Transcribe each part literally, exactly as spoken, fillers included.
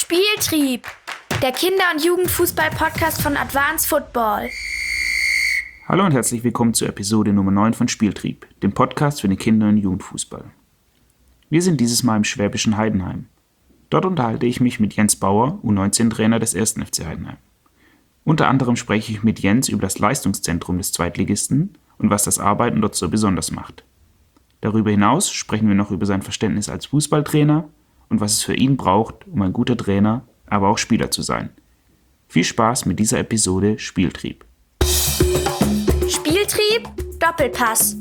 Spieltrieb, der Kinder- und Jugendfußball-Podcast von Advanced Football. Hallo und herzlich willkommen zur Episode Nummer neun von Spieltrieb, dem Podcast für den Kinder- und Jugendfußball. Wir sind dieses Mal im schwäbischen Heidenheim. Dort unterhalte ich mich mit Jens Bauer, U neunzehn Trainer des ersten F C Heidenheim. Unter anderem spreche ich mit Jens über das Leistungszentrum des Zweitligisten und was das Arbeiten dort so besonders macht. Darüber hinaus sprechen wir noch über sein Verständnis als Fußballtrainer und was es für ihn braucht, um ein guter Trainer, aber auch Spieler zu sein. Viel Spaß mit dieser Episode Spieltrieb. Spieltrieb, Doppelpass.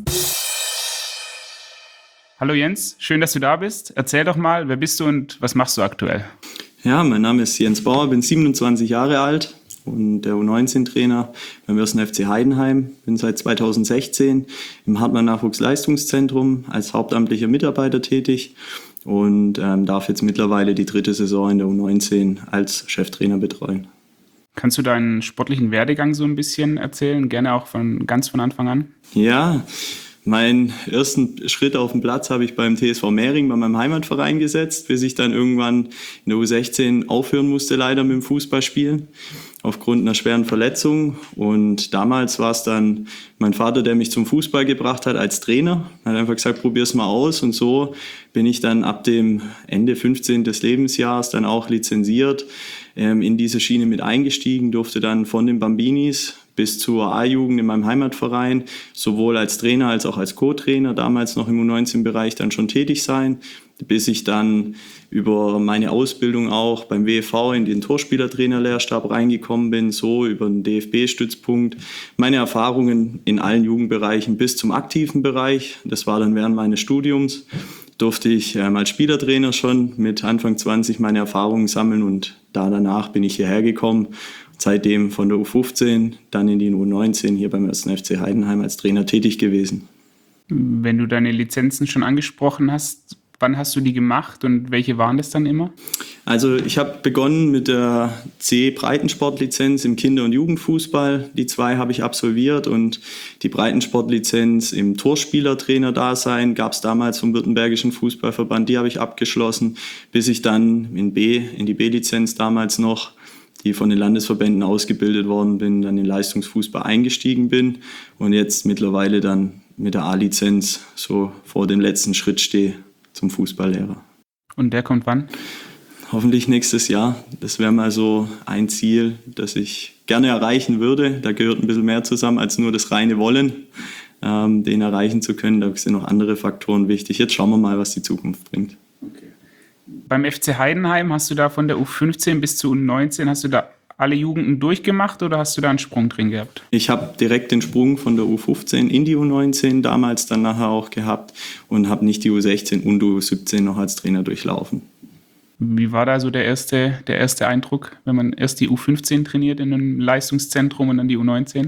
Hallo Jens, schön, dass du da bist. Erzähl doch mal, wer bist du und was machst du aktuell? Ja, mein Name ist Jens Bauer, bin siebenundzwanzig Jahre alt und der U neunzehn Trainer beim ersten F C Heidenheim. Bin seit zweitausendsechzehn im Hartmann-Nachwuchs-Leistungszentrum als hauptamtlicher Mitarbeiter tätig und ähm, darf jetzt mittlerweile die dritte Saison in der U neunzehn als Cheftrainer betreuen. Kannst du deinen sportlichen Werdegang so ein bisschen erzählen? Gerne auch von ganz von Anfang an? Ja, meinen ersten Schritt auf dem Platz habe ich beim T S V Mehring, bei meinem Heimatverein gesetzt, bis ich dann irgendwann in der U sechzehn aufhören musste, leider mit dem Fußballspielen, aufgrund einer schweren Verletzung. Und damals war es dann mein Vater, der mich zum Fußball gebracht hat als Trainer. Er hat einfach gesagt, probier's mal aus. Und so bin ich dann ab dem Ende fünfzehnten Lebensjahres dann auch lizenziert, ähm, in diese Schiene mit eingestiegen, durfte dann von den Bambinis bis zur A-Jugend in meinem Heimatverein sowohl als Trainer als auch als Co-Trainer, damals noch im U neunzehn-Bereich dann schon tätig sein, bis ich dann über meine Ausbildung auch beim W E V in den Torspielertrainerlehrstab reingekommen bin, so über den D F B-Stützpunkt. Meine Erfahrungen in allen Jugendbereichen bis zum aktiven Bereich, das war dann während meines Studiums, durfte ich ähm, als Spielertrainer schon mit Anfang zwanzig meine Erfahrungen sammeln und da danach bin ich hierher gekommen. Seitdem von der U fünfzehn, dann in die U neunzehn hier beim ersten F C Heidenheim als Trainer tätig gewesen. Wenn du deine Lizenzen schon angesprochen hast, wann hast du die gemacht und welche waren das dann immer? Also ich habe begonnen mit der C-Breitensportlizenz im Kinder- und Jugendfußball. Die zwei habe ich absolviert und die Breitensportlizenz im Torspielertrainer-Dasein gab es damals vom Württembergischen Fußballverband. Die habe ich abgeschlossen, bis ich dann in B, in die B-Lizenz damals noch, die von den Landesverbänden ausgebildet worden bin, dann in Leistungsfußball eingestiegen bin und jetzt mittlerweile dann mit der A-Lizenz so vor dem letzten Schritt stehe zum Fußballlehrer. Und der kommt wann? Hoffentlich nächstes Jahr. Das wäre mal so ein Ziel, das ich gerne erreichen würde. Da gehört ein bisschen mehr zusammen als nur das reine Wollen, ähm, den erreichen zu können. Da sind noch andere Faktoren wichtig. Jetzt schauen wir mal, was die Zukunft bringt. Okay. Beim F C Heidenheim hast du da von der U fünfzehn bis zur U neunzehn, hast du da alle Jugenden durchgemacht oder hast du da einen Sprung drin gehabt? Ich habe direkt den Sprung von der U fünfzehn in die U neunzehn damals dann nachher auch gehabt und habe nicht die U sechzehn und U siebzehn noch als Trainer durchlaufen. Wie war da so der erste, der erste Eindruck, wenn man erst die U fünfzehn trainiert in einem Leistungszentrum und dann die U neunzehn?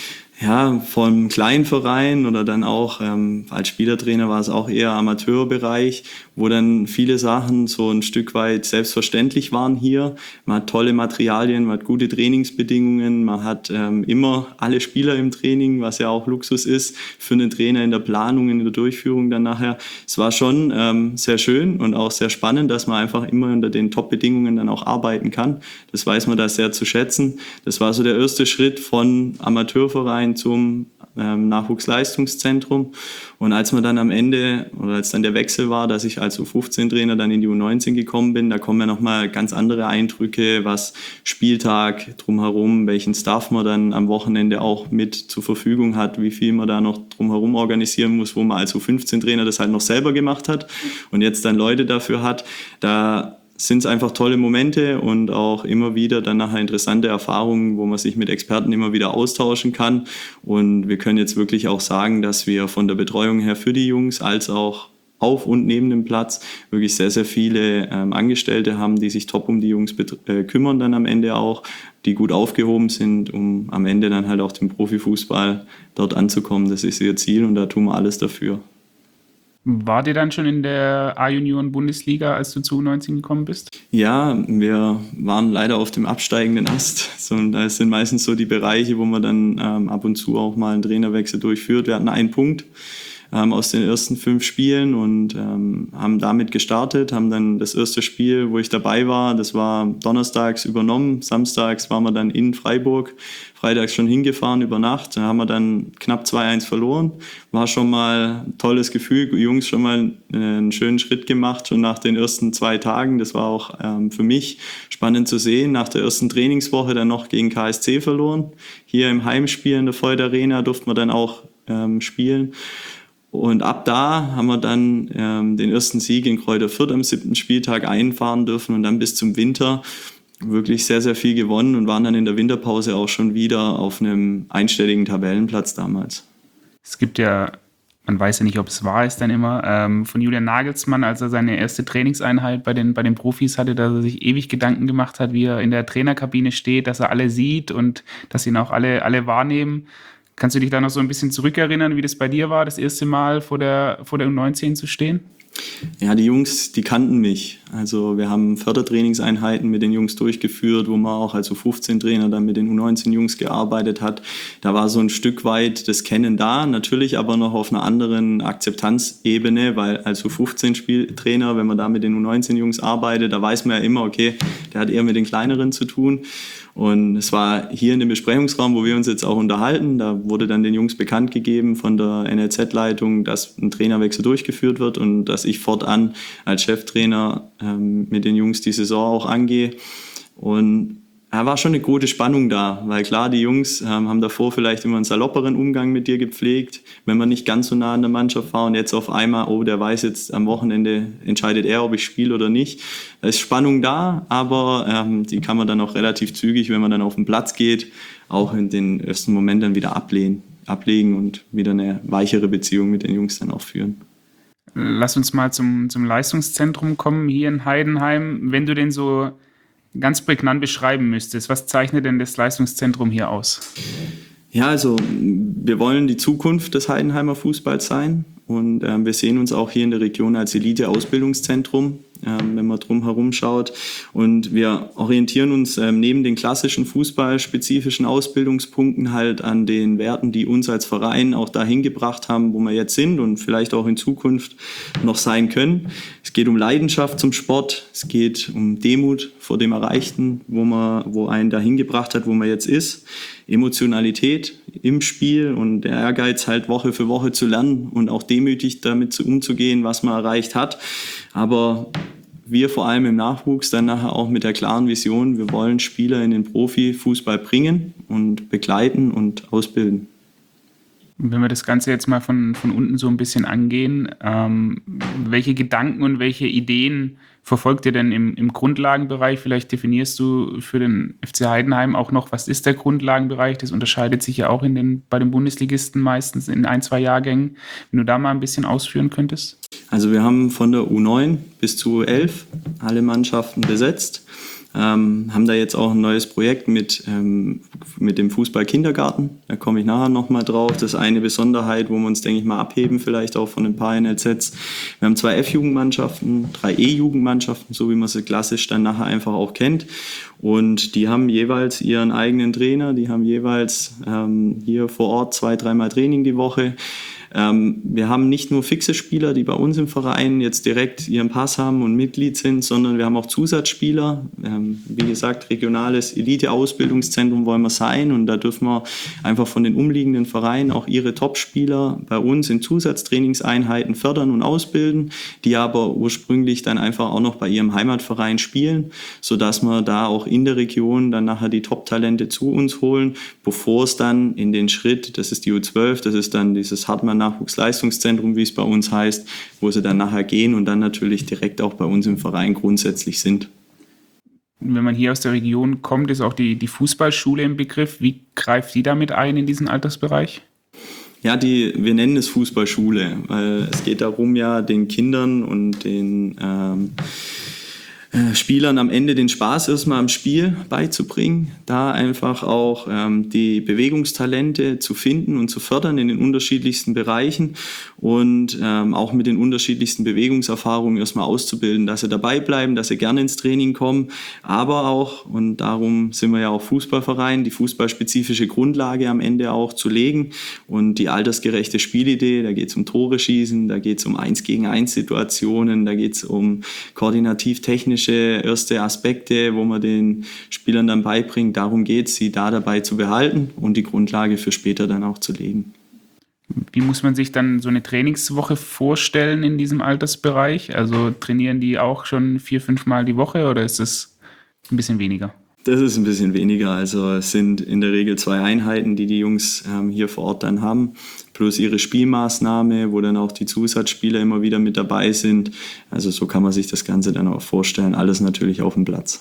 Ja, vom kleinen Verein oder dann auch ähm, als Spielertrainer war es auch eher Amateurbereich, wo dann viele Sachen so ein Stück weit selbstverständlich waren hier. Man hat tolle Materialien, man hat gute Trainingsbedingungen, man hat ähm, immer alle Spieler im Training, was ja auch Luxus ist für einen Trainer in der Planung, in der Durchführung dann nachher. Es war schon ähm, sehr schön und auch sehr spannend, dass man einfach immer unter den Top-Bedingungen dann auch arbeiten kann. Das weiß man da sehr zu schätzen. Das war so der erste Schritt von Amateurverein zum ähm, Nachwuchsleistungszentrum. Und als man dann am Ende, oder als dann der Wechsel war, dass ich als U fünfzehn-Trainer dann in die U neunzehn gekommen bin, da kommen ja nochmal ganz andere Eindrücke, was Spieltag drumherum, welchen Staff man dann am Wochenende auch mit zur Verfügung hat, wie viel man da noch drumherum organisieren muss, wo man als U fünfzehn-Trainer das halt noch selber gemacht hat und jetzt dann Leute dafür hat. Da sind es einfach tolle Momente und auch immer wieder dann nachher interessante Erfahrungen, wo man sich mit Experten immer wieder austauschen kann. Und wir können jetzt wirklich auch sagen, dass wir von der Betreuung her für die Jungs als auch auf und neben dem Platz wirklich sehr, sehr viele ähm, Angestellte haben, die sich top um die Jungs bet- äh, kümmern dann am Ende auch, die gut aufgehoben sind, um am Ende dann halt auch den Profifußball dort anzukommen. Das ist ihr Ziel und da tun wir alles dafür. War dir dann schon in der A-Junioren-Bundesliga, als du zu U neunzehn gekommen bist? Ja, wir waren leider auf dem absteigenden Ast. So, das sind meistens so die Bereiche, wo man dann ähm, ab und zu auch mal einen Trainerwechsel durchführt. Wir hatten einen Punkt ähm, aus den ersten fünf Spielen und ähm, haben damit gestartet, haben dann das erste Spiel, wo ich dabei war, das war donnerstags übernommen, samstags waren wir dann in Freiburg, freitags schon hingefahren über Nacht, da haben wir dann knapp zwei eins verloren, war schon mal ein tolles Gefühl, die Jungs schon mal einen schönen Schritt gemacht, schon nach den ersten zwei Tagen, das war auch ähm, für mich spannend zu sehen, nach der ersten Trainingswoche dann noch gegen K S C verloren, hier im Heimspiel in der Voith Arena durften wir dann auch ähm, spielen. Und ab da haben wir dann ähm, den ersten Sieg in Greuther Fürth am siebten Spieltag einfahren dürfen und dann bis zum Winter wirklich sehr, sehr viel gewonnen und waren dann in der Winterpause auch schon wieder auf einem einstelligen Tabellenplatz damals. Es gibt ja, man weiß ja nicht, ob es wahr ist dann immer, ähm, von Julian Nagelsmann, als er seine erste Trainingseinheit bei den, bei den Profis hatte, dass er sich ewig Gedanken gemacht hat, wie er in der Trainerkabine steht, dass er alle sieht und dass ihn auch alle, alle wahrnehmen. Kannst du dich da noch so ein bisschen zurückerinnern, wie das bei dir war, das erste Mal vor der, vor der U neunzehn zu stehen? Ja, die Jungs, die kannten mich. Also wir haben Fördertrainingseinheiten mit den Jungs durchgeführt, wo man auch als U fünfzehn Trainer dann mit den U neunzehn Jungs gearbeitet hat. Da war so ein Stück weit das Kennen da, natürlich aber noch auf einer anderen Akzeptanzebene, weil als U fünfzehn Trainer, wenn man da mit den U neunzehn Jungs arbeitet, da weiß man ja immer, okay, der hat eher mit den Kleineren zu tun. Und es war hier in dem Besprechungsraum, wo wir uns jetzt auch unterhalten, da wurde dann den Jungs bekannt gegeben von der N L Z-Leitung, dass ein Trainerwechsel durchgeführt wird und dass ich fortan als Cheftrainer ähm, mit den Jungs die Saison auch angehe. Und da war schon eine gute Spannung da, weil klar, die Jungs ähm, haben davor vielleicht immer einen salopperen Umgang mit dir gepflegt, wenn man nicht ganz so nah an der Mannschaft war und jetzt auf einmal, oh, der weiß jetzt am Wochenende, entscheidet er, ob ich spiele oder nicht. Da ist Spannung da, aber ähm, die kann man dann auch relativ zügig, wenn man dann auf den Platz geht, auch in den ersten Moment dann wieder ablehnen, ablegen und wieder eine weichere Beziehung mit den Jungs dann auch führen. Lass uns mal zum, zum Leistungszentrum kommen hier in Heidenheim. Wenn du den so ganz prägnant beschreiben müsstest, was zeichnet denn das Leistungszentrum hier aus? Ja, also wir wollen die Zukunft des Heidenheimer Fußballs sein und äh, wir sehen uns auch hier in der Region als Elite-Ausbildungszentrum, äh, wenn man drum herum schaut. Und wir orientieren uns äh, neben den klassischen fußballspezifischen Ausbildungspunkten halt an den Werten, die uns als Verein auch dahin gebracht haben, wo wir jetzt sind und vielleicht auch in Zukunft noch sein können. Es geht um Leidenschaft zum Sport, es geht um Demut vor dem Erreichten, wo man, wo einen dahin gebracht hat, wo man jetzt ist. Emotionalität im Spiel und der Ehrgeiz halt Woche für Woche zu lernen und auch demütig damit umzugehen, was man erreicht hat. Aber wir vor allem im Nachwuchs dann nachher auch mit der klaren Vision, wir wollen Spieler in den Profifußball bringen und begleiten und ausbilden. Wenn wir das Ganze jetzt mal von, von unten so ein bisschen angehen, ähm, welche Gedanken und welche Ideen verfolgt ihr denn im, im Grundlagenbereich? Vielleicht definierst du für den F C Heidenheim auch noch, was ist der Grundlagenbereich? Das unterscheidet sich ja auch in den, bei den Bundesligisten meistens in ein, zwei Jahrgängen. Wenn du da mal ein bisschen ausführen könntest. Also wir haben von der U neun bis zu U elf alle Mannschaften besetzt. Ähm, haben da jetzt auch ein neues Projekt mit, ähm, mit dem Fußball-Kindergarten. Da komme ich nachher nochmal drauf. Das ist eine Besonderheit, wo wir uns, denke ich mal, abheben, vielleicht auch von ein paar N L Zs. Wir haben zwei F-Jugendmannschaften, drei E-Jugendmannschaften, so wie man sie klassisch dann nachher einfach auch kennt. Und die haben jeweils ihren eigenen Trainer, die haben jeweils ähm, hier vor Ort zwei, dreimal Training die Woche. Ähm, wir haben nicht nur fixe Spieler, die bei uns im Verein jetzt direkt ihren Pass haben und Mitglied sind, sondern wir haben auch Zusatzspieler. Ähm, wie gesagt, regionales Elite-Ausbildungszentrum wollen wir sein und da dürfen wir einfach von den umliegenden Vereinen auch ihre Top-Spieler bei uns in Zusatztrainingseinheiten fördern und ausbilden, die aber ursprünglich dann einfach auch noch bei ihrem Heimatverein spielen, sodass wir da auch in der Region dann nachher die Top-Talente zu uns holen, bevor es dann in den Schritt, das ist die U zwölf, das ist dann dieses Hartmann Nachwuchsleistungszentrum, wie es bei uns heißt, wo sie dann nachher gehen und dann natürlich direkt auch bei uns im Verein grundsätzlich sind. Wenn man hier aus der Region kommt, ist auch die, die Fußballschule im Begriff. Wie greift die damit ein in diesen Altersbereich? Ja, die, wir nennen es Fußballschule, weil es geht darum, ja den Kindern und den ähm, Spielern am Ende den Spaß erstmal am Spiel beizubringen, da einfach auch ähm, die Bewegungstalente zu finden und zu fördern in den unterschiedlichsten Bereichen und ähm, auch mit den unterschiedlichsten Bewegungserfahrungen erstmal auszubilden, dass sie dabei bleiben, dass sie gerne ins Training kommen, aber auch, und darum sind wir ja auch Fußballverein, die fußballspezifische Grundlage am Ende auch zu legen und die altersgerechte Spielidee, da geht es um Tore schießen, da geht es um eins gegen eins Situationen, da geht es um koordinativ-technische erste Aspekte, wo man den Spielern dann beibringt. Darum geht es, sie da dabei zu behalten und die Grundlage für später dann auch zu legen. Wie muss man sich dann so eine Trainingswoche vorstellen in diesem Altersbereich? Also trainieren die auch schon vier, fünf Mal die Woche oder ist das ein bisschen weniger? Das ist ein bisschen weniger. Also es sind in der Regel zwei Einheiten, die die Jungs ähm, hier vor Ort dann haben, plus ihre Spielmaßnahme, wo dann auch die Zusatzspieler immer wieder mit dabei sind. Also so kann man sich das Ganze dann auch vorstellen. Alles natürlich auf dem Platz.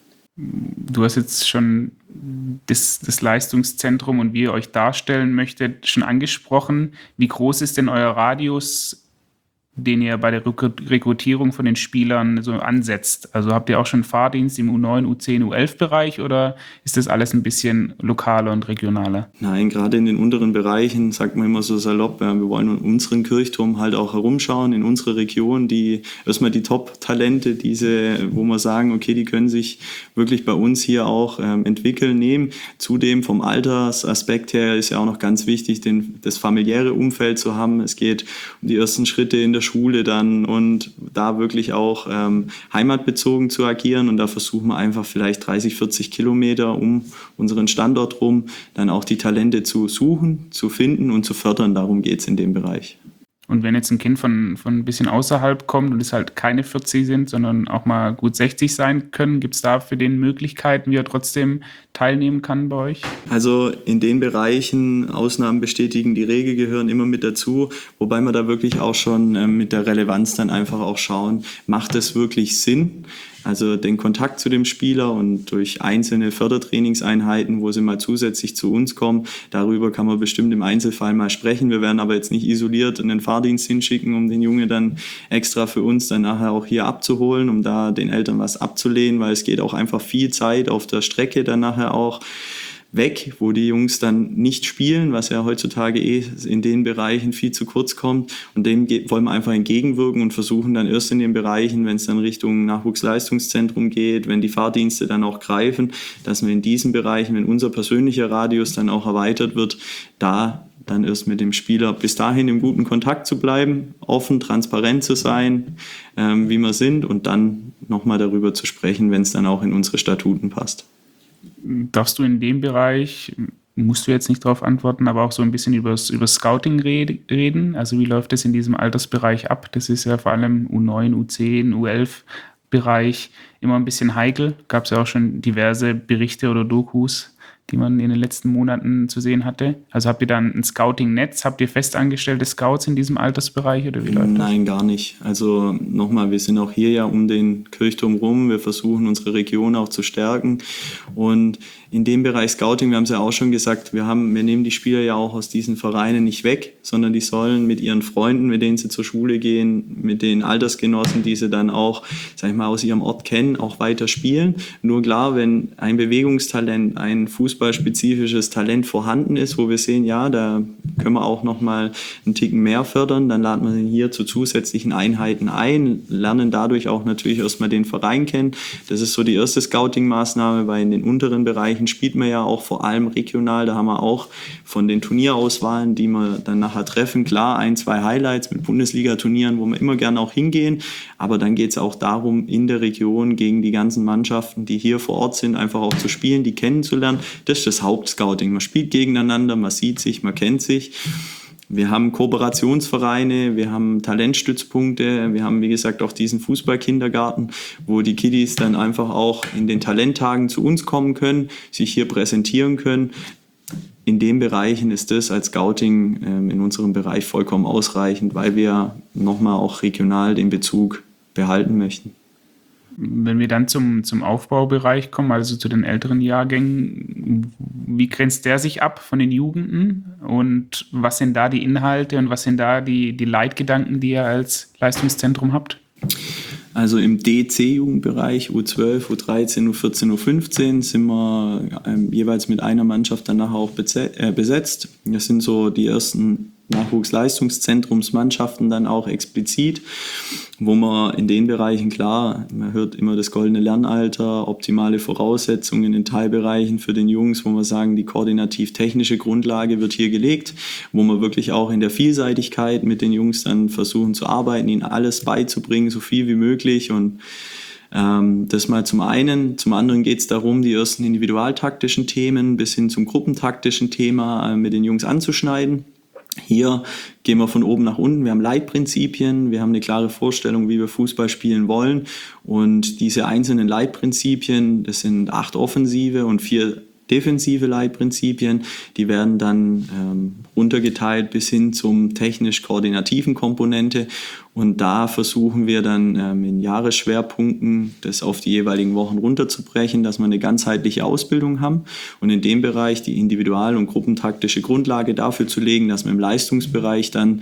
Du hast jetzt schon das, das Leistungszentrum und wie ihr euch darstellen möchtet schon angesprochen. Wie groß ist denn euer Radius, den ihr bei der Rekrutierung von den Spielern so ansetzt? Also habt ihr auch schon Fahrdienst im U neun, U zehn, U elf Bereich oder ist das alles ein bisschen lokaler und regionaler? Nein, gerade in den unteren Bereichen, sagt man immer so salopp, wir wollen in unseren Kirchturm halt auch herumschauen, in unsere Region, die erstmal die Top-Talente, diese, wo wir sagen, okay, die können sich wirklich bei uns hier auch ähm, entwickeln, nehmen. Zudem vom Altersaspekt her ist ja auch noch ganz wichtig, den, das familiäre Umfeld zu haben. Es geht um die ersten Schritte in der Schule dann und da wirklich auch ähm, heimatbezogen zu agieren und da versuchen wir einfach vielleicht dreißig, vierzig Kilometer um unseren Standort rum dann auch die Talente zu suchen, zu finden und zu fördern. Darum geht es in dem Bereich. Und wenn jetzt ein Kind von, von ein bisschen außerhalb kommt und es halt keine vierzig sind, sondern auch mal gut sechzig sein können, gibt es da für den Möglichkeiten, wie er trotzdem teilnehmen kann bei euch? Also in den Bereichen, Ausnahmen bestätigen die Regel, gehören immer mit dazu, wobei wir da wirklich auch schon äh, mit der Relevanz dann einfach auch schauen, macht es wirklich Sinn? Also den Kontakt zu dem Spieler und durch einzelne Fördertrainingseinheiten, wo sie mal zusätzlich zu uns kommen, darüber kann man bestimmt im Einzelfall mal sprechen. Wir werden aber jetzt nicht isoliert einen Fahrdienst hinschicken, um den Junge dann extra für uns dann nachher auch hier abzuholen, um da den Eltern was abzulehnen, weil es geht auch einfach viel Zeit auf der Strecke dann nachher auch weg, wo die Jungs dann nicht spielen, was ja heutzutage eh in den Bereichen viel zu kurz kommt. Und dem wollen wir einfach entgegenwirken und versuchen dann erst in den Bereichen, wenn es dann Richtung Nachwuchsleistungszentrum geht, wenn die Fahrdienste dann auch greifen, dass wir in diesen Bereichen, wenn unser persönlicher Radius dann auch erweitert wird, da dann erst mit dem Spieler bis dahin im guten Kontakt zu bleiben, offen, transparent zu sein, ähm, wie wir sind und dann nochmal darüber zu sprechen, wenn es dann auch in unsere Statuten passt. Darfst du in dem Bereich, musst du jetzt nicht darauf antworten, aber auch so ein bisschen über das Scouting reden? Also wie läuft das in diesem Altersbereich ab? Das ist ja vor allem U neun, U zehn, U elf Bereich immer ein bisschen heikel. Gab es ja auch schon diverse Berichte oder Dokus, die man in den letzten Monaten zu sehen hatte. Also habt ihr dann ein Scouting-Netz? Habt ihr festangestellte Scouts in diesem Altersbereich oder wie läuft das? Nein, gar nicht. Also nochmal, wir sind auch hier ja um den Kirchturm rum. Wir versuchen unsere Region auch zu stärken und in dem Bereich Scouting, wir haben es ja auch schon gesagt, wir haben, wir nehmen die Spieler ja auch aus diesen Vereinen nicht weg, sondern die sollen mit ihren Freunden, mit denen sie zur Schule gehen, mit den Altersgenossen, die sie dann auch, sag ich mal, aus ihrem Ort kennen, auch weiter spielen. Nur klar, wenn ein Bewegungstalent, ein fußballspezifisches Talent vorhanden ist, wo wir sehen, ja, da können wir auch nochmal einen Ticken mehr fördern, dann laden wir ihn hier zu zusätzlichen Einheiten ein, lernen dadurch auch natürlich erstmal den Verein kennen. Das ist so die erste Scouting-Maßnahme, weil in den unteren Bereichen spielt man ja auch vor allem regional. Da haben wir auch von den Turnierauswahlen, die wir dann nachher treffen, klar ein, zwei Highlights mit Bundesliga-Turnieren, wo wir immer gerne auch hingehen. Aber dann geht es auch darum, in der Region gegen die ganzen Mannschaften, die hier vor Ort sind, einfach auch zu spielen, die kennenzulernen. Das ist das Hauptscouting. Man spielt gegeneinander, man sieht sich, man kennt sich. Wir haben Kooperationsvereine, wir haben Talentstützpunkte, wir haben, wie gesagt, auch diesen Fußballkindergarten, wo die Kiddies dann einfach auch in den Talenttagen zu uns kommen können, sich hier präsentieren können. In den Bereichen ist das als Scouting ähm, in unserem Bereich vollkommen ausreichend, weil wir nochmal auch regional den Bezug behalten möchten. Wenn wir dann zum, zum Aufbaubereich kommen, also zu den älteren Jahrgängen, wie grenzt der sich ab von den Jugenden und was sind da die Inhalte und was sind da die, die Leitgedanken, die ihr als Leistungszentrum habt? Also im D C-Jugendbereich U zwölf, U dreizehn, U vierzehn, U fünfzehn sind wir ähm, jeweils mit einer Mannschaft dann nachher auch besetzt. Das sind so die ersten Nachwuchsleistungszentrumsmannschaften dann auch explizit, wo man in den Bereichen, klar, man hört immer das goldene Lernalter, optimale Voraussetzungen in Teilbereichen für den Jungs, wo wir sagen, die koordinativ-technische Grundlage wird hier gelegt, wo wir wirklich auch in der Vielseitigkeit mit den Jungs dann versuchen zu arbeiten, ihnen alles beizubringen, so viel wie möglich. Und ähm, das mal zum einen. Zum anderen geht es darum, die ersten individualtaktischen Themen bis hin zum gruppentaktischen Thema äh, mit den Jungs anzuschneiden. Hier gehen wir von oben nach unten. Wir haben Leitprinzipien, wir haben eine klare Vorstellung, wie wir Fußball spielen wollen. Und diese einzelnen Leitprinzipien, das sind acht offensive und vier defensive Leitprinzipien, die werden dann ähm, runtergeteilt bis hin zum technisch-koordinativen Komponente. Und da versuchen wir dann ähm, in Jahresschwerpunkten das auf die jeweiligen Wochen runterzubrechen, dass wir eine ganzheitliche Ausbildung haben und in dem Bereich die individual- und gruppentaktische Grundlage dafür zu legen, dass wir im Leistungsbereich dann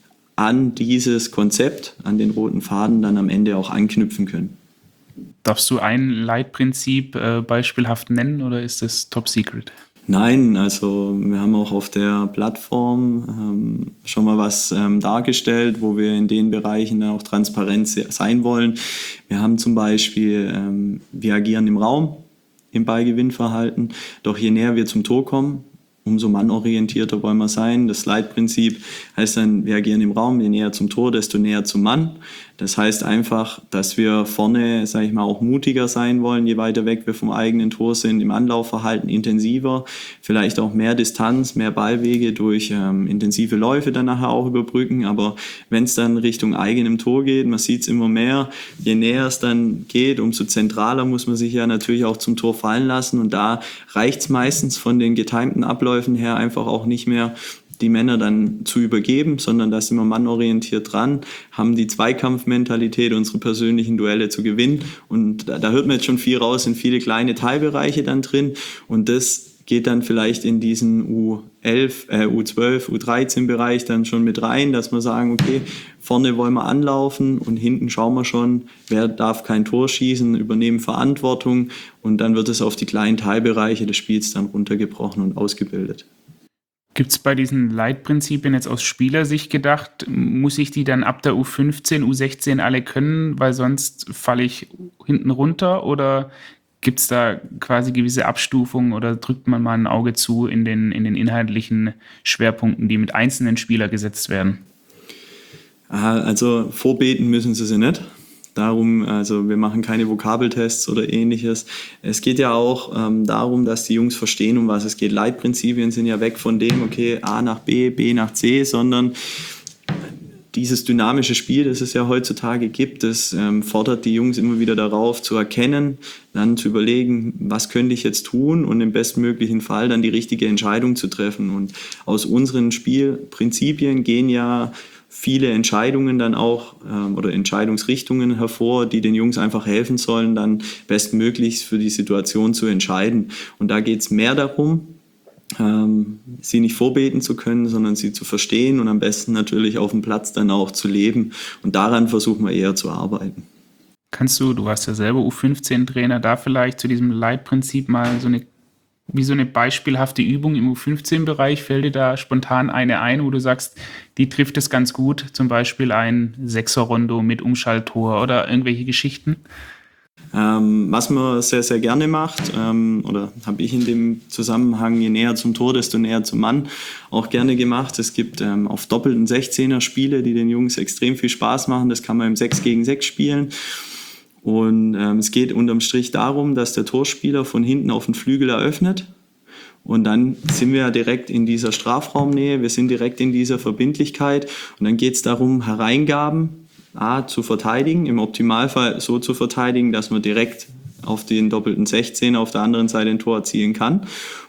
an dieses Konzept, an den roten Faden dann am Ende auch anknüpfen können. Darfst du ein Leitprinzip äh, beispielhaft nennen oder ist das top secret? Nein, also wir haben auch auf der Plattform ähm, schon mal was ähm, dargestellt, wo wir in den Bereichen dann auch transparent sein wollen. Wir haben zum Beispiel, ähm, wir agieren im Raum, im Ballgewinnverhalten, doch je näher wir zum Tor kommen, umso mannorientierter wollen wir sein. Das Leitprinzip heißt dann, wir agieren im Raum, je näher zum Tor, desto näher zum Mann. Das heißt einfach, dass wir vorne, sage ich mal, auch mutiger sein wollen, je weiter weg wir vom eigenen Tor sind, im Anlaufverhalten intensiver, vielleicht auch mehr Distanz, mehr Ballwege durch ähm, intensive Läufe dann nachher auch überbrücken. Aber wenn es dann Richtung eigenem Tor geht, man sieht es immer mehr, je näher es dann geht, umso zentraler muss man sich ja natürlich auch zum Tor fallen lassen. Und da reicht es meistens von den getimten Abläufen her einfach auch nicht mehr, die Männer dann zu übergeben, sondern da sind wir mannorientiert dran, haben die Zweikampfmentalität, unsere persönlichen Duelle zu gewinnen. Und da, da hört man jetzt schon viel raus, sind viele kleine Teilbereiche dann drin. Und das geht dann vielleicht in diesen U elf, äh, U zwölf, U dreizehn Bereich dann schon mit rein, dass wir sagen, okay, vorne wollen wir anlaufen und hinten schauen wir schon, wer darf kein Tor schießen, übernehmen Verantwortung. Und dann wird es auf die kleinen Teilbereiche des Spiels dann runtergebrochen und ausgebildet. Gibt es bei diesen Leitprinzipien jetzt aus Spielersicht gedacht, muss ich die dann ab der U fünfzehn, U sechzehn alle können, weil sonst falle ich hinten runter? Oder gibt es da quasi gewisse Abstufungen oder drückt man mal ein Auge zu in den, in den inhaltlichen Schwerpunkten, die mit einzelnen Spielern gesetzt werden? Also vorbeten müssen sie sie nicht. Darum, also wir machen keine Vokabeltests oder ähnliches. Es geht ja auch ähm, darum, dass die Jungs verstehen, um was es geht. Leitprinzipien sind ja weg von dem, okay, A nach B, B nach C, sondern dieses dynamische Spiel, das es ja heutzutage gibt, das ähm, fordert die Jungs immer wieder darauf zu erkennen, dann zu überlegen, was könnte ich jetzt tun und im bestmöglichen Fall dann die richtige Entscheidung zu treffen. Und aus unseren Spielprinzipien gehen ja viele Entscheidungen dann auch ähm, oder Entscheidungsrichtungen hervor, die den Jungs einfach helfen sollen, dann bestmöglichst für die Situation zu entscheiden. Und da geht es mehr darum, ähm, sie nicht vorbeten zu können, sondern sie zu verstehen und am besten natürlich auf dem Platz dann auch zu leben. Und daran versuchen wir eher zu arbeiten. Kannst du, du warst ja selber U fünfzehn Trainer, da vielleicht zu diesem Leitprinzip mal so eine wie so eine beispielhafte Übung im U fünfzehn Bereich, fällt dir da spontan eine ein, wo du sagst, die trifft es ganz gut, zum Beispiel ein Sechser-Rondo mit Umschalttor oder irgendwelche Geschichten? Ähm, was man sehr, sehr gerne macht, ähm, oder habe ich in dem Zusammenhang, je näher zum Tor, desto näher zum Mann, auch gerne gemacht. Es gibt ähm, auf doppelten sechzehner Spiele, die den Jungs extrem viel Spaß machen. Das kann man im sechs gegen sechs spielen. Und ähm, es geht unterm Strich darum, dass der Torspieler von hinten auf den Flügel eröffnet. Und dann sind wir ja direkt in dieser Strafraumnähe, wir sind direkt in dieser Verbindlichkeit. Und dann geht es darum, Hereingaben A, zu verteidigen, im Optimalfall so zu verteidigen, dass man direkt auf den doppelten sechzehner auf der anderen Seite ein Tor erzielen kann.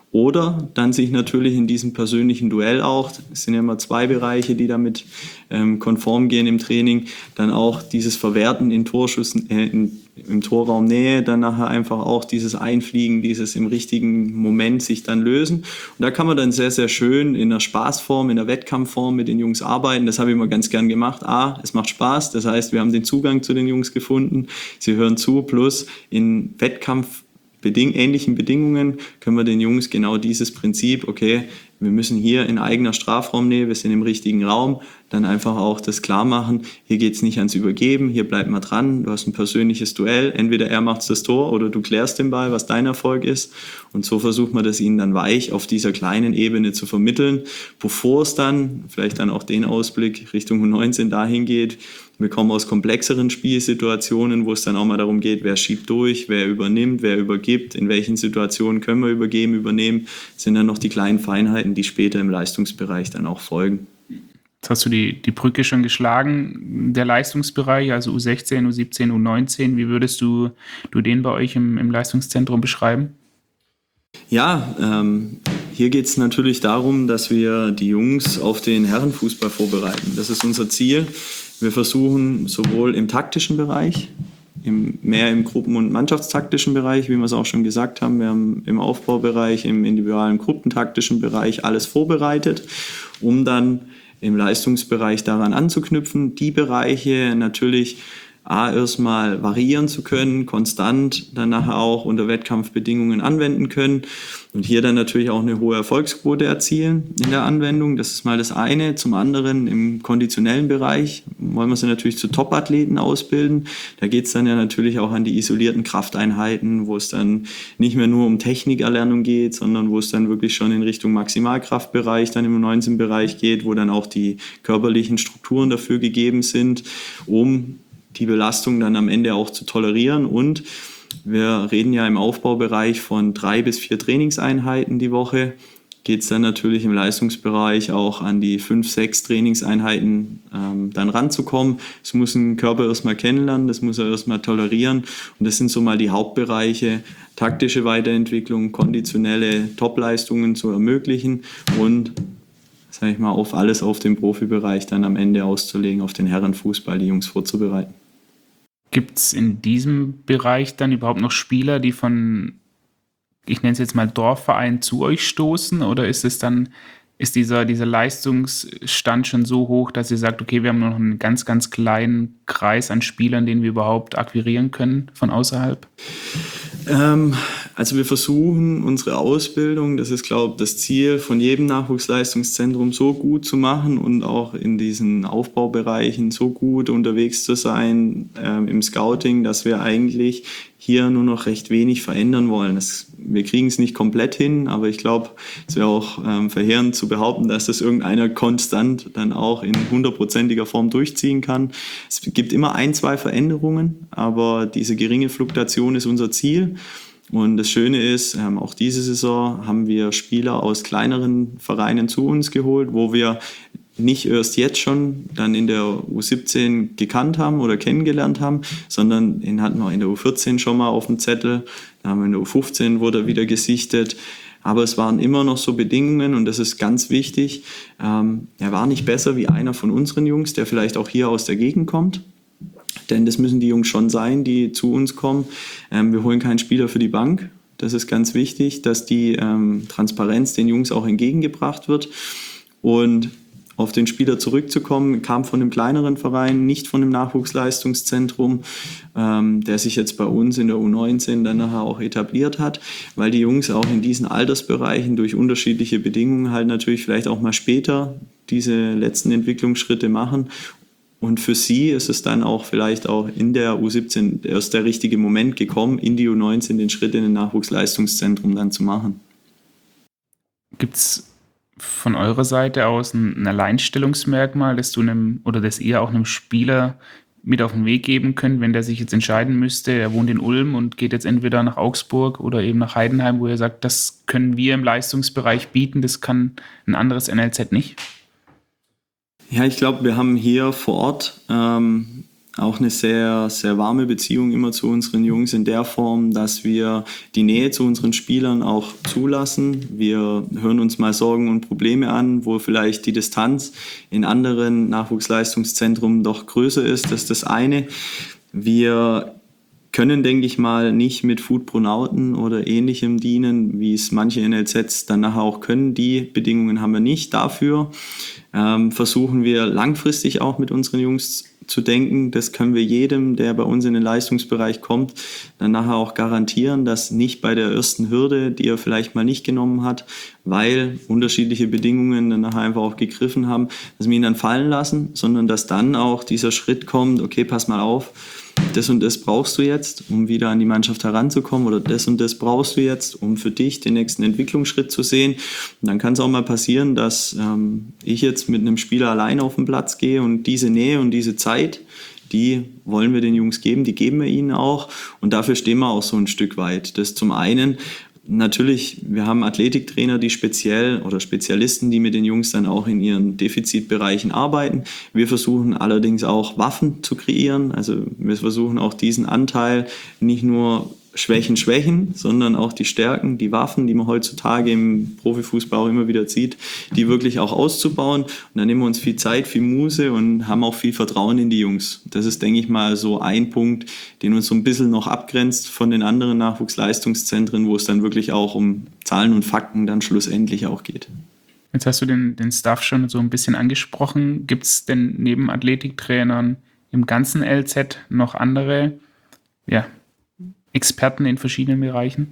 Oder dann sich natürlich in diesem persönlichen Duell auch, es sind ja immer zwei Bereiche, die damit ähm, konform gehen im Training, dann auch dieses Verwerten in Torschuss, äh, in, im Torraumnähe, dann nachher einfach auch dieses Einfliegen, dieses im richtigen Moment sich dann lösen. Und da kann man dann sehr, sehr schön in der Spaßform, in der Wettkampfform mit den Jungs arbeiten. Das habe ich immer ganz gern gemacht. A, es macht Spaß, das heißt, wir haben den Zugang zu den Jungs gefunden, sie hören zu, plus in Wettkampf Beding- ähnlichen Bedingungen können wir den Jungs genau dieses Prinzip, okay, wir müssen hier in eigener Strafraumnähe, wir sind im richtigen Raum, dann einfach auch das klar machen, hier geht es nicht ans Übergeben, hier bleibt mal dran, du hast ein persönliches Duell, entweder er macht das Tor oder du klärst den Ball, was dein Erfolg ist, und so versucht man das ihnen dann weich auf dieser kleinen Ebene zu vermitteln, bevor es dann, vielleicht dann auch den Ausblick Richtung U neunzehn dahin geht, wir kommen aus komplexeren Spielsituationen, wo es dann auch mal darum geht, wer schiebt durch, wer übernimmt, wer übergibt, in welchen Situationen können wir übergeben, übernehmen, sind dann noch die kleinen Feinheiten, die später im Leistungsbereich dann auch folgen. Jetzt hast du die, die Brücke schon geschlagen, der Leistungsbereich, also U sechzehn, U siebzehn, U neunzehn, wie würdest du, du den bei euch im, im Leistungszentrum beschreiben? Ja, ähm, hier geht es natürlich darum, dass wir die Jungs auf den Herrenfußball vorbereiten. Das ist unser Ziel. Wir versuchen sowohl im taktischen Bereich, im, mehr im Gruppen- und Mannschaftstaktischen Bereich, wie wir es auch schon gesagt haben, wir haben im Aufbaubereich, im individuellen Gruppentaktischen Bereich alles vorbereitet, um dann im Leistungsbereich daran anzuknüpfen, die Bereiche natürlich A, erstmal variieren zu können, konstant dann nachher auch unter Wettkampfbedingungen anwenden können und hier dann natürlich auch eine hohe Erfolgsquote erzielen in der Anwendung. Das ist mal das eine. Zum anderen im konditionellen Bereich wollen wir sie natürlich zu Top-Athleten ausbilden. Da geht es dann ja natürlich auch an die isolierten Krafteinheiten, wo es dann nicht mehr nur um Technikerlernung geht, sondern wo es dann wirklich schon in Richtung Maximalkraftbereich, dann im U neunzehn-Bereich geht, wo dann auch die körperlichen Strukturen dafür gegeben sind, um die Belastung dann am Ende auch zu tolerieren. Und wir reden ja im Aufbaubereich von drei bis vier Trainingseinheiten die Woche. Geht es dann natürlich im Leistungsbereich auch an die fünf, sechs Trainingseinheiten ähm, dann ranzukommen. Das muss ein Körper erstmal kennenlernen, das muss er erstmal tolerieren. Und das sind so mal die Hauptbereiche, taktische Weiterentwicklung, konditionelle Topleistungen zu ermöglichen und sag ich mal, auf alles auf den Profibereich dann am Ende auszulegen, auf den Herrenfußball die Jungs vorzubereiten. Gibt es in diesem Bereich dann überhaupt noch Spieler, die von, ich nenne es jetzt mal Dorfverein, zu euch stoßen? Oder ist es dann, ist dieser, dieser Leistungsstand schon so hoch, dass ihr sagt, okay, wir haben nur noch einen ganz, ganz kleinen Kreis an Spielern, den wir überhaupt akquirieren können von außerhalb? Ähm, also wir versuchen unsere Ausbildung, das ist, glaube ich, das Ziel von jedem Nachwuchsleistungszentrum, so gut zu machen und auch in diesen Aufbaubereichen so gut unterwegs zu sein ähm, im Scouting, dass wir eigentlich hier nur noch recht wenig verändern wollen. Das, wir kriegen es nicht komplett hin, aber ich glaube, es wäre auch ähm, verheerend zu behaupten, dass das irgendeiner konstant dann auch in hundertprozentiger Form durchziehen kann. Es gibt immer ein, zwei Veränderungen, aber diese geringe Fluktuation ist unser Ziel. Und das Schöne ist, ähm, auch diese Saison haben wir Spieler aus kleineren Vereinen zu uns geholt, wo wir nicht erst jetzt schon dann in der U siebzehn gekannt haben oder kennengelernt haben, sondern den hatten wir in der U vierzehn schon mal auf dem Zettel, da haben wir in der U fünfzehn wurde er wieder gesichtet. Aber es waren immer noch so Bedingungen und das ist ganz wichtig. Ähm, er war nicht besser wie einer von unseren Jungs, der vielleicht auch hier aus der Gegend kommt. Denn das müssen die Jungs schon sein, die zu uns kommen. Ähm, wir holen keinen Spieler für die Bank. Das ist ganz wichtig, dass die ähm, Transparenz den Jungs auch entgegengebracht wird. Und auf den Spieler zurückzukommen, kam von einem kleineren Verein, nicht von einem Nachwuchsleistungszentrum, ähm, der sich jetzt bei uns in der U neunzehn dann nachher auch etabliert hat, weil die Jungs auch in diesen Altersbereichen durch unterschiedliche Bedingungen halt natürlich vielleicht auch mal später diese letzten Entwicklungsschritte machen. Und für sie ist es dann auch vielleicht auch in der U siebzehn erst der richtige Moment gekommen, in die U neunzehn den Schritt in ein Nachwuchsleistungszentrum dann zu machen. Gibt's von eurer Seite aus ein, ein Alleinstellungsmerkmal, das du einem oder das ihr auch einem Spieler mit auf den Weg geben könnt, wenn der sich jetzt entscheiden müsste, er wohnt in Ulm und geht jetzt entweder nach Augsburg oder eben nach Heidenheim, wo ihr sagt, das können wir im Leistungsbereich bieten, das kann ein anderes N L Z nicht? Ja, ich glaube, wir haben hier vor Ort ähm, auch eine sehr, sehr warme Beziehung immer zu unseren Jungs in der Form, dass wir die Nähe zu unseren Spielern auch zulassen. Wir hören uns mal Sorgen und Probleme an, wo vielleicht die Distanz in anderen Nachwuchsleistungszentren doch größer ist. Das ist das eine. Wir können, denke ich mal, nicht mit Foodpronauten oder Ähnlichem dienen, wie es manche N L Zs dann nachher auch können. Die Bedingungen haben wir nicht. Dafür ähm, versuchen wir langfristig auch mit unseren Jungs zu denken. Das können wir jedem, der bei uns in den Leistungsbereich kommt, dann nachher auch garantieren, dass nicht bei der ersten Hürde, die er vielleicht mal nicht genommen hat, weil unterschiedliche Bedingungen dann nachher einfach auch gegriffen haben, dass wir ihn dann fallen lassen, sondern dass dann auch dieser Schritt kommt, okay, pass mal auf, das und das brauchst du jetzt, um wieder an die Mannschaft heranzukommen, oder das und das brauchst du jetzt, um für dich den nächsten Entwicklungsschritt zu sehen. Und dann kann es auch mal passieren, dass ähm, ich jetzt mit einem Spieler allein auf den Platz gehe und diese Nähe und diese Zeit, die wollen wir den Jungs geben, die geben wir ihnen auch, und dafür stehen wir auch so ein Stück weit. Das zum einen. Natürlich, wir haben Athletiktrainer, die speziell oder Spezialisten, die mit den Jungs dann auch in ihren Defizitbereichen arbeiten. Wir versuchen allerdings auch Waffen zu kreieren. Also wir versuchen auch diesen Anteil nicht nur Schwächen, Schwächen, sondern auch die Stärken, die Waffen, die man heutzutage im Profifußball auch immer wieder sieht, die wirklich auch auszubauen. Und dann nehmen wir uns viel Zeit, viel Muße und haben auch viel Vertrauen in die Jungs. Das ist, denke ich mal, so ein Punkt, den uns so ein bisschen noch abgrenzt von den anderen Nachwuchsleistungszentren, wo es dann wirklich auch um Zahlen und Fakten dann schlussendlich auch geht. Jetzt hast du den, den Staff schon so ein bisschen angesprochen. Gibt es denn neben Athletiktrainern im ganzen L Z noch andere, ja, Experten in verschiedenen Bereichen?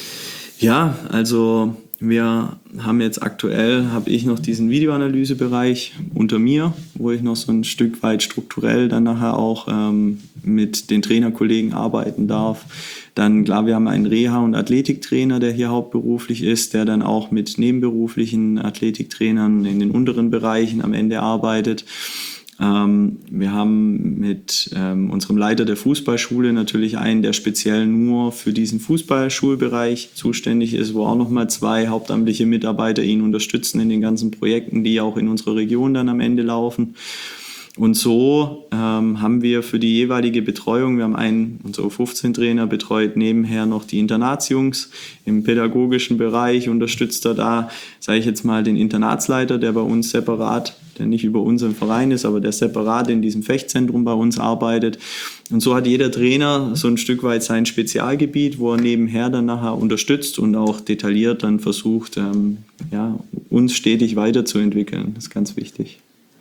Ja, also wir haben jetzt aktuell, habe ich noch diesen Videoanalysebereich unter mir, wo ich noch so ein Stück weit strukturell dann nachher auch ähm, mit den Trainerkollegen arbeiten darf. Dann, klar, wir haben einen Reha- und Athletiktrainer, der hier hauptberuflich ist, der dann auch mit nebenberuflichen Athletiktrainern in den unteren Bereichen am Ende arbeitet. Ähm, wir haben mit ähm, unserem Leiter der Fußballschule natürlich einen, der speziell nur für diesen Fußballschulbereich zuständig ist, wo auch nochmal zwei hauptamtliche Mitarbeiter ihn unterstützen in den ganzen Projekten, die auch in unserer Region dann am Ende laufen. Und so ähm, haben wir für die jeweilige Betreuung, wir haben einen, unser U fünfzehn Trainer betreut nebenher noch die Internatsjungs im pädagogischen Bereich, unterstützt er da, sage ich jetzt mal, den Internatsleiter, der bei uns separat, der nicht über unseren Verein ist, aber der separat in diesem Fechtzentrum bei uns arbeitet. Und so hat jeder Trainer so ein Stück weit sein Spezialgebiet, wo er nebenher dann nachher unterstützt und auch detailliert dann versucht, ähm, ja, uns stetig weiterzuentwickeln. Das ist ganz wichtig.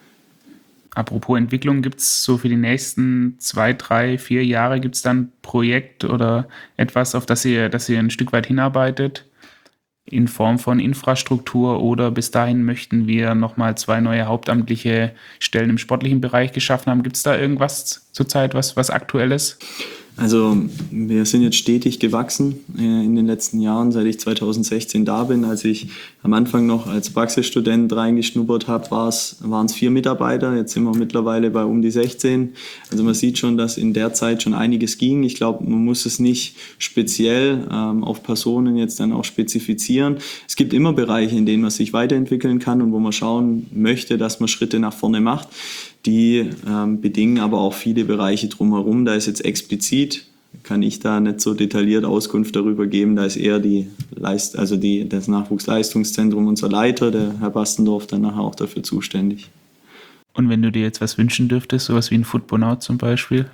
Apropos Entwicklung, gibt es so für die nächsten zwei, drei, vier Jahre, gibt es dann ein Projekt oder etwas, auf das ihr, das ihr ein Stück weit hinarbeitet, in Form von Infrastruktur, oder bis dahin möchten wir nochmal zwei neue hauptamtliche Stellen im sportlichen Bereich geschaffen haben? Gibt es da irgendwas zurzeit, was, was Aktuelles? Also wir sind jetzt stetig gewachsen äh, in den letzten Jahren, seit ich zweitausendsechzehn da bin. Als ich am Anfang noch als Praxisstudent reingeschnuppert habe, waren es vier Mitarbeiter. Jetzt sind wir mittlerweile bei um die sechzehn. Also man sieht schon, dass in der Zeit schon einiges ging. Ich glaube, man muss es nicht speziell ähm, auf Personen jetzt dann auch spezifizieren. Es gibt immer Bereiche, in denen man sich weiterentwickeln kann und wo man schauen möchte, dass man Schritte nach vorne macht. Die ähm, bedingen aber auch viele Bereiche drumherum. Da ist jetzt explizit, kann ich da nicht so detailliert Auskunft darüber geben. Da ist eher die Leist- also die, das Nachwuchsleistungszentrum, unser Leiter, der Herr Bastendorf, dann nachher auch dafür zuständig. Und wenn du dir jetzt was wünschen dürftest, sowas wie ein Footbonaut zum Beispiel?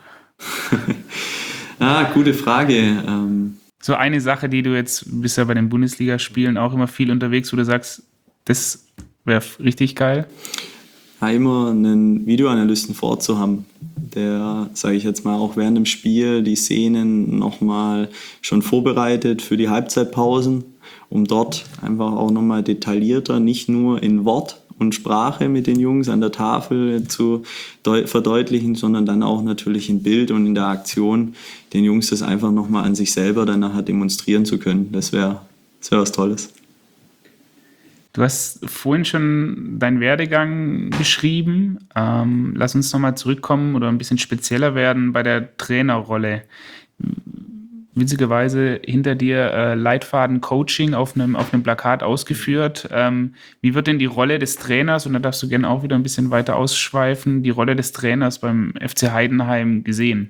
ah, gute Frage. Ähm, so eine Sache, die du jetzt, bist ja bei den Bundesligaspielen auch immer viel unterwegs, wo du sagst, das wäre richtig geil? immer einen Videoanalysten vor Ort zu haben, der, sage ich jetzt mal, auch während dem Spiel die Szenen nochmal schon vorbereitet für die Halbzeitpausen, um dort einfach auch nochmal detaillierter, nicht nur in Wort und Sprache mit den Jungs an der Tafel zu deut- verdeutlichen, sondern dann auch natürlich in Bild und in der Aktion den Jungs das einfach nochmal an sich selber dann nachher demonstrieren zu können. Das wäre das wär was Tolles. Du hast vorhin schon deinen Werdegang beschrieben. Ähm, lass uns nochmal zurückkommen oder ein bisschen spezieller werden bei der Trainerrolle. witzigerweise hinter dir äh, Leitfaden Coaching auf einem, auf einem Plakat ausgeführt. Ähm, wie wird denn die Rolle des Trainers, und da darfst du gerne auch wieder ein bisschen weiter ausschweifen, die Rolle des Trainers beim F C Heidenheim gesehen?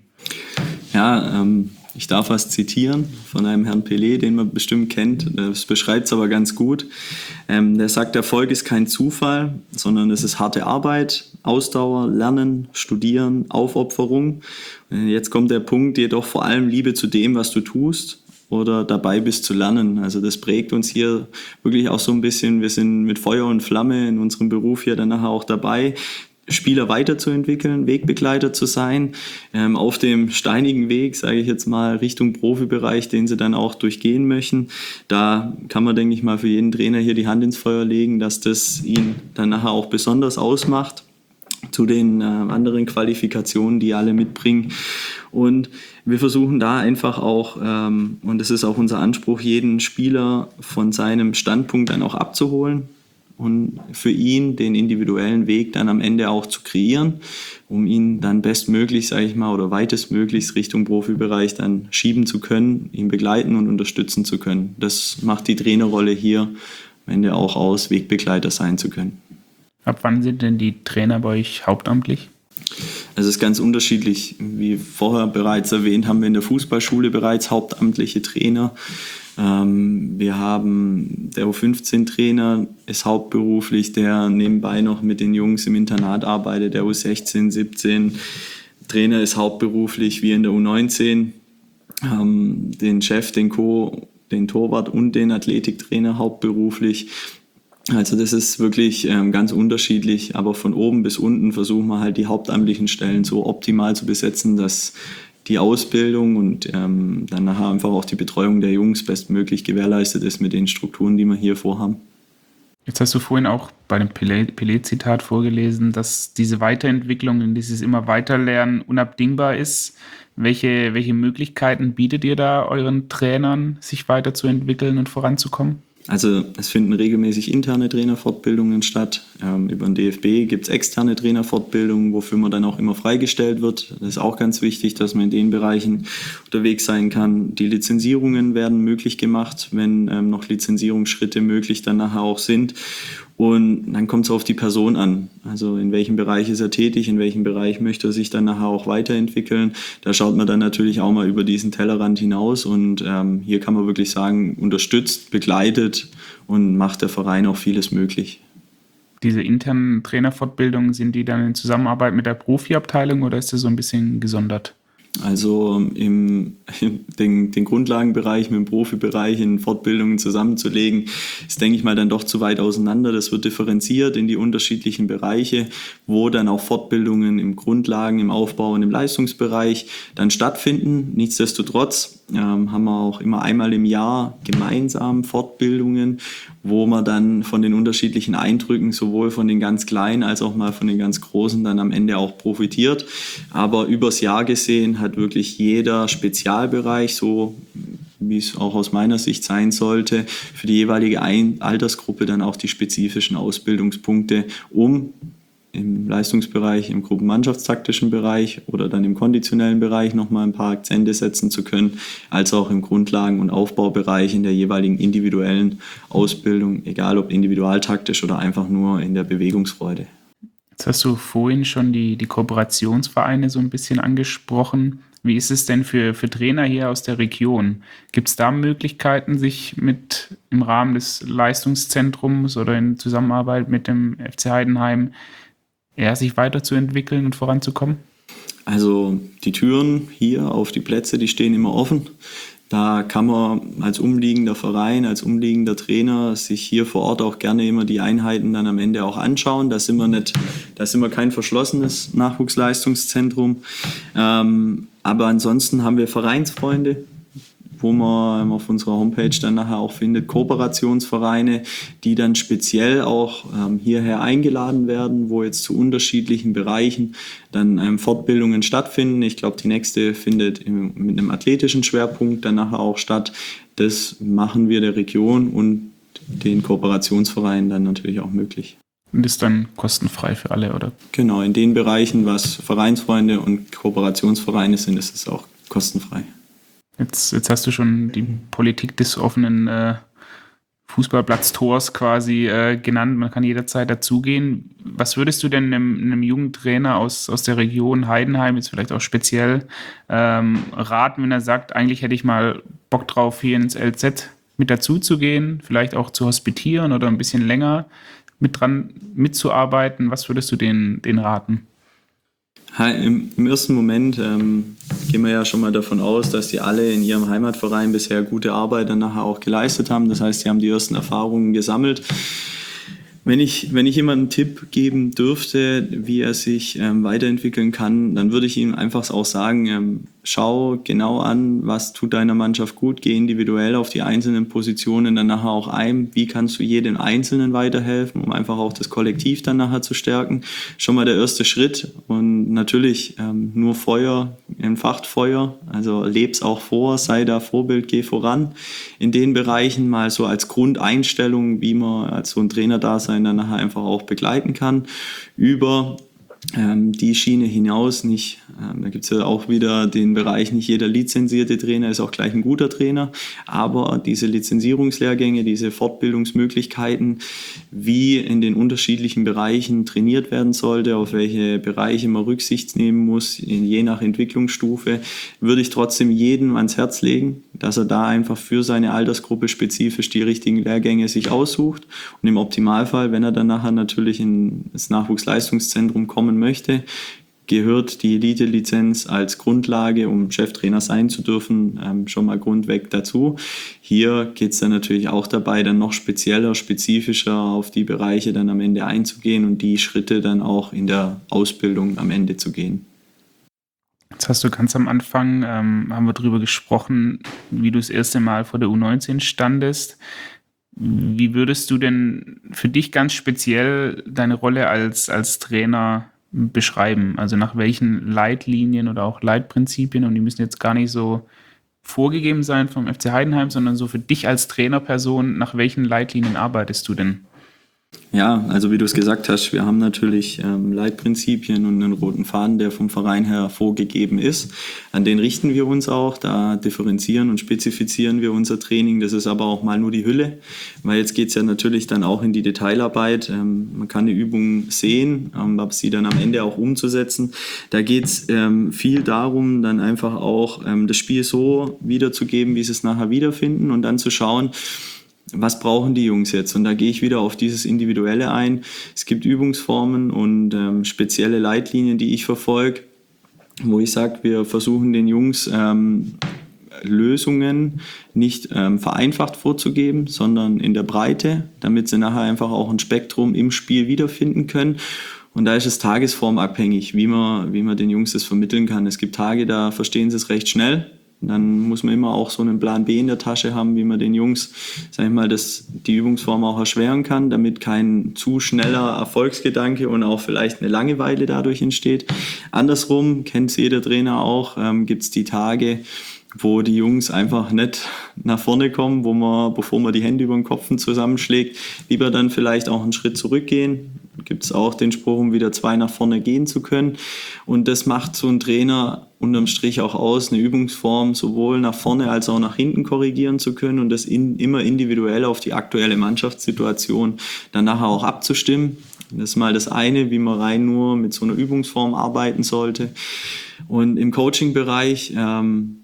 Ja, ähm, ich darf was zitieren von einem Herrn Pelé, den man bestimmt kennt. Das beschreibt es aber ganz gut. Ähm, der sagt, Erfolg ist kein Zufall, sondern es ist harte Arbeit, Ausdauer, Lernen, Studieren, Aufopferung. Und jetzt kommt der Punkt, jedoch vor allem Liebe zu dem, was du tust oder dabei bist zu lernen. Also das prägt uns hier wirklich auch so ein bisschen. Wir sind mit Feuer und Flamme in unserem Beruf hier dann nachher auch dabei, Spieler weiterzuentwickeln, Wegbegleiter zu sein, ähm, auf dem steinigen Weg, sage ich jetzt mal, Richtung Profibereich, den sie dann auch durchgehen möchten. Da kann man, denke ich mal, für jeden Trainer hier die Hand ins Feuer legen, dass das ihn dann nachher auch besonders ausmacht zu den äh, anderen Qualifikationen, die alle mitbringen. Und wir versuchen da einfach auch, ähm, und das ist auch unser Anspruch, jeden Spieler von seinem Standpunkt dann auch abzuholen und für ihn den individuellen Weg dann am Ende auch zu kreieren, um ihn dann bestmöglich, sage ich mal, oder weitestmöglichst Richtung Profibereich dann schieben zu können, ihn begleiten und unterstützen zu können. Das macht die Trainerrolle hier am Ende auch aus, Wegbegleiter sein zu können. Ab wann sind denn die Trainer bei euch hauptamtlich? Also es ist ganz unterschiedlich. Wie vorher bereits erwähnt, haben wir in der Fußballschule bereits hauptamtliche Trainer. Ähm, wir haben der U fünfzehn Trainer, ist hauptberuflich, der nebenbei noch mit den Jungs im Internat arbeitet. Der U sechzehn, siebzehn Trainer ist hauptberuflich, wie in der U neunzehn. Ähm, den Chef, den Co., den Torwart und den Athletiktrainer hauptberuflich. Also das ist wirklich ähm, ganz unterschiedlich, aber von oben bis unten versuchen wir halt die hauptamtlichen Stellen so optimal zu besetzen, dass die Ausbildung und ähm, dann nachher einfach auch die Betreuung der Jungs bestmöglich gewährleistet ist mit den Strukturen, die wir hier vorhaben. Jetzt hast du vorhin auch bei dem Pelé-Zitat vorgelesen, dass diese Weiterentwicklung, dieses immer Weiterlernen unabdingbar ist. Welche, welche Möglichkeiten bietet ihr da euren Trainern, sich weiterzuentwickeln und voranzukommen? Also es finden regelmäßig interne Trainerfortbildungen statt. Ähm, über den D F B gibt es externe Trainerfortbildungen, wofür man dann auch immer freigestellt wird. Das ist auch ganz wichtig, dass man in den Bereichen unterwegs sein kann. Die Lizenzierungen werden möglich gemacht, wenn ähm, noch Lizenzierungsschritte möglich dann nachher auch sind. Und dann kommt es auf die Person an. Also in welchem Bereich ist er tätig, in welchem Bereich möchte er sich dann nachher auch weiterentwickeln. Da schaut man dann natürlich auch mal über diesen Tellerrand hinaus. Und ähm, hier kann man wirklich sagen, unterstützt, begleitet und macht der Verein auch vieles möglich. Diese internen Trainerfortbildungen, sind die dann in Zusammenarbeit mit der Profiabteilung oder ist das so ein bisschen gesondert? Also im, den, den Grundlagenbereich mit dem Profibereich in Fortbildungen zusammenzulegen, ist, denke ich mal, dann doch zu weit auseinander. Das wird differenziert in die unterschiedlichen Bereiche, wo dann auch Fortbildungen im Grundlagen-, im Aufbau und im Leistungsbereich dann stattfinden. Nichtsdestotrotz ähm, haben wir auch immer einmal im Jahr gemeinsam Fortbildungen, wo man dann von den unterschiedlichen Eindrücken, sowohl von den ganz Kleinen als auch mal von den ganz Großen, dann am Ende auch profitiert. Aber übers Jahr gesehen hat wirklich jeder Spezialbereich, so wie es auch aus meiner Sicht sein sollte, für die jeweilige Altersgruppe dann auch die spezifischen Ausbildungspunkte, um im Leistungsbereich, im gruppenmannschaftstaktischen Bereich oder dann im konditionellen Bereich nochmal ein paar Akzente setzen zu können, als auch im Grundlagen- und Aufbaubereich in der jeweiligen individuellen Ausbildung, egal ob individualtaktisch oder einfach nur in der Bewegungsfreude. Jetzt hast du vorhin schon die, die Kooperationsvereine so ein bisschen angesprochen. Wie ist es denn für, für Trainer hier aus der Region? Gibt es da Möglichkeiten, sich mit im Rahmen des Leistungszentrums oder in Zusammenarbeit mit dem F C Heidenheim ja, sich weiterzuentwickeln und voranzukommen? Also die Türen hier auf die Plätze, die stehen immer offen. Da kann man als umliegender Verein, als umliegender Trainer sich hier vor Ort auch gerne immer die Einheiten dann am Ende auch anschauen. Da sind wir nicht, da sind wir kein verschlossenes Nachwuchsleistungszentrum. Ähm, aber ansonsten haben wir Vereinsfreunde, wo man auf unserer Homepage dann nachher auch findet, Kooperationsvereine, die dann speziell auch ähm, hierher eingeladen werden, wo jetzt zu unterschiedlichen Bereichen dann ähm, Fortbildungen stattfinden. Ich glaube, die nächste findet im, mit einem athletischen Schwerpunkt dann nachher auch statt. Das machen wir der Region und den Kooperationsvereinen dann natürlich auch möglich. Und ist dann kostenfrei für alle, oder? Genau, in den Bereichen, was Vereinsfreunde und Kooperationsvereine sind, ist es auch kostenfrei. Jetzt, jetzt hast du schon die Politik des offenen äh, Fußballplatztors quasi äh, genannt. Man kann jederzeit dazugehen. Was würdest du denn einem, einem Jugendtrainer aus, aus der Region Heidenheim, jetzt vielleicht auch speziell, ähm, raten, wenn er sagt, eigentlich hätte ich mal Bock drauf, hier ins L Z mit dazuzugehen, vielleicht auch zu hospitieren oder ein bisschen länger mit dran mitzuarbeiten? Was würdest du denen, denen raten? Im, im ersten Moment ähm, gehen wir ja schon mal davon aus, dass die alle in ihrem Heimatverein bisher gute Arbeit dann nachher auch geleistet haben. Das heißt, sie haben die ersten Erfahrungen gesammelt. Wenn ich, wenn ich jemandem einen Tipp geben dürfte, wie er sich ähm, weiterentwickeln kann, dann würde ich ihm einfach auch sagen, ähm, schau genau an, was tut deiner Mannschaft gut, geh individuell auf die einzelnen Positionen dann nachher auch ein, wie kannst du jedem Einzelnen weiterhelfen, um einfach auch das Kollektiv dann nachher zu stärken. Schon mal der erste Schritt und natürlich ähm, nur Feuer entfacht Feuer, also leb's auch vor, sei da Vorbild, geh voran. In den Bereichen mal so als Grundeinstellung, wie man als so ein Trainer-Dasein dann nachher einfach auch begleiten kann, über Ähm, die Schiene hinaus nicht, ähm, da gibt es ja auch wieder den Bereich, nicht jeder lizenzierte Trainer ist auch gleich ein guter Trainer, aber diese Lizenzierungslehrgänge, diese Fortbildungsmöglichkeiten, wie in den unterschiedlichen Bereichen trainiert werden sollte, auf welche Bereiche man Rücksicht nehmen muss, je nach Entwicklungsstufe, würde ich trotzdem jedem ans Herz legen, dass er da einfach für seine Altersgruppe spezifisch die richtigen Lehrgänge sich aussucht und im Optimalfall, wenn er dann nachher natürlich in das Nachwuchsleistungszentrum kommen möchte, gehört die Elite-Lizenz als Grundlage, um Cheftrainer sein zu dürfen, ähm, schon mal grundweg dazu. Hier geht es dann natürlich auch dabei, dann noch spezieller, spezifischer auf die Bereiche dann am Ende einzugehen und die Schritte dann auch in der Ausbildung am Ende zu gehen. Jetzt hast du ganz am Anfang, ähm, haben wir darüber gesprochen, wie du das erste Mal vor der U neunzehn standest. Wie würdest du denn für dich ganz speziell deine Rolle als, als Trainer beschreiben? Also nach welchen Leitlinien oder auch Leitprinzipien, und die müssen jetzt gar nicht so vorgegeben sein vom F C Heidenheim, sondern so für dich als Trainerperson, nach welchen Leitlinien arbeitest du denn? Ja, also wie du es gesagt hast, wir haben natürlich ähm, Leitprinzipien und einen roten Faden, der vom Verein her vorgegeben ist. An den richten wir uns auch, da differenzieren und spezifizieren wir unser Training. Das ist aber auch mal nur die Hülle, weil jetzt geht es ja natürlich dann auch in die Detailarbeit. Ähm, man kann eine Übung sehen, ähm, aber sie dann am Ende auch umzusetzen. Da geht es ähm, viel darum, dann einfach auch ähm, das Spiel so wiederzugeben, wie sie es nachher wiederfinden und dann zu schauen, was brauchen die Jungs jetzt? Und da gehe ich wieder auf dieses Individuelle ein. Es gibt Übungsformen und ähm, spezielle Leitlinien, die ich verfolge, wo ich sage, wir versuchen den Jungs ähm, Lösungen nicht ähm, vereinfacht vorzugeben, sondern in der Breite, damit sie nachher einfach auch ein Spektrum im Spiel wiederfinden können. Und da ist es tagesformabhängig, wie man, wie man den Jungs das vermitteln kann. Es gibt Tage, da verstehen sie es recht schnell. Dann muss man immer auch so einen Plan B in der Tasche haben, wie man den Jungs, sag ich mal, das, die Übungsform auch erschweren kann, damit kein zu schneller Erfolgsgedanke und auch vielleicht eine Langeweile dadurch entsteht. Andersrum, kennt jeder Trainer auch, ähm, gibt es die Tage, wo die Jungs einfach nicht nach vorne kommen, wo man, bevor man die Hände über den Kopf zusammenschlägt, lieber dann vielleicht auch einen Schritt zurückgehen. Gibt es auch den Spruch, um wieder zwei nach vorne gehen zu können. Und das macht so ein Trainer unterm Strich auch aus, eine Übungsform sowohl nach vorne als auch nach hinten korrigieren zu können und das in, immer individuell auf die aktuelle Mannschaftssituation dann nachher auch abzustimmen. Das ist mal das eine, wie man rein nur mit so einer Übungsform arbeiten sollte. Und im Coaching-Bereich ähm,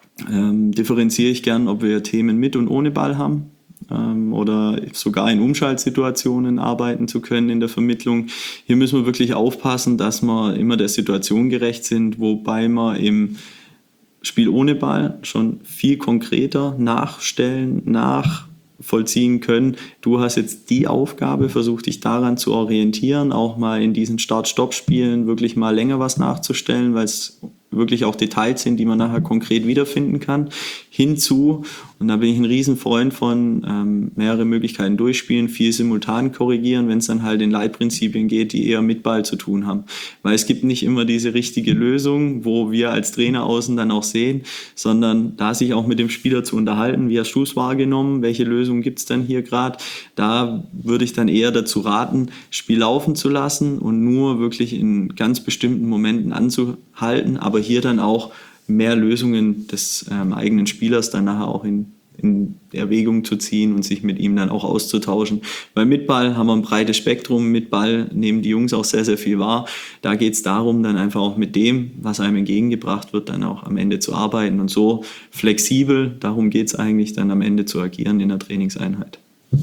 ähm, differenziere ich gern, ob wir Themen mit und ohne Ball haben ähm, oder sogar in Umschaltsituationen arbeiten zu können in der Vermittlung. Hier müssen wir wirklich aufpassen, dass wir immer der Situation gerecht sind, wobei wir im Spiel ohne Ball schon viel konkreter nachstellen, nachvollziehen können. Du hast jetzt die Aufgabe, versuch dich daran zu orientieren, auch mal in diesen Start-Stopp-Spielen wirklich mal länger was nachzustellen, weil es wirklich auch Details sind, die man nachher konkret wiederfinden kann, hinzu, und da bin ich ein Riesenfreund von, ähm, mehrere Möglichkeiten durchspielen, viel simultan korrigieren, wenn es dann halt in Leitprinzipien geht, die eher mit Ball zu tun haben. Weil es gibt nicht immer diese richtige Lösung, wo wir als Trainer außen dann auch sehen, sondern da sich auch mit dem Spieler zu unterhalten, wie hast du es wahrgenommen, welche Lösung gibt es dann hier gerade, da würde ich dann eher dazu raten, Spiel laufen zu lassen und nur wirklich in ganz bestimmten Momenten anzuhalten, aber hier dann auch mehr Lösungen des ähm, eigenen Spielers dann nachher auch in, in Erwägung zu ziehen und sich mit ihm dann auch auszutauschen. Weil mit Ball haben wir ein breites Spektrum, mit Ball nehmen die Jungs auch sehr, sehr viel wahr. Da geht es darum, dann einfach auch mit dem, was einem entgegengebracht wird, dann auch am Ende zu arbeiten und so flexibel, darum geht es eigentlich dann am Ende zu agieren in der Trainingseinheit.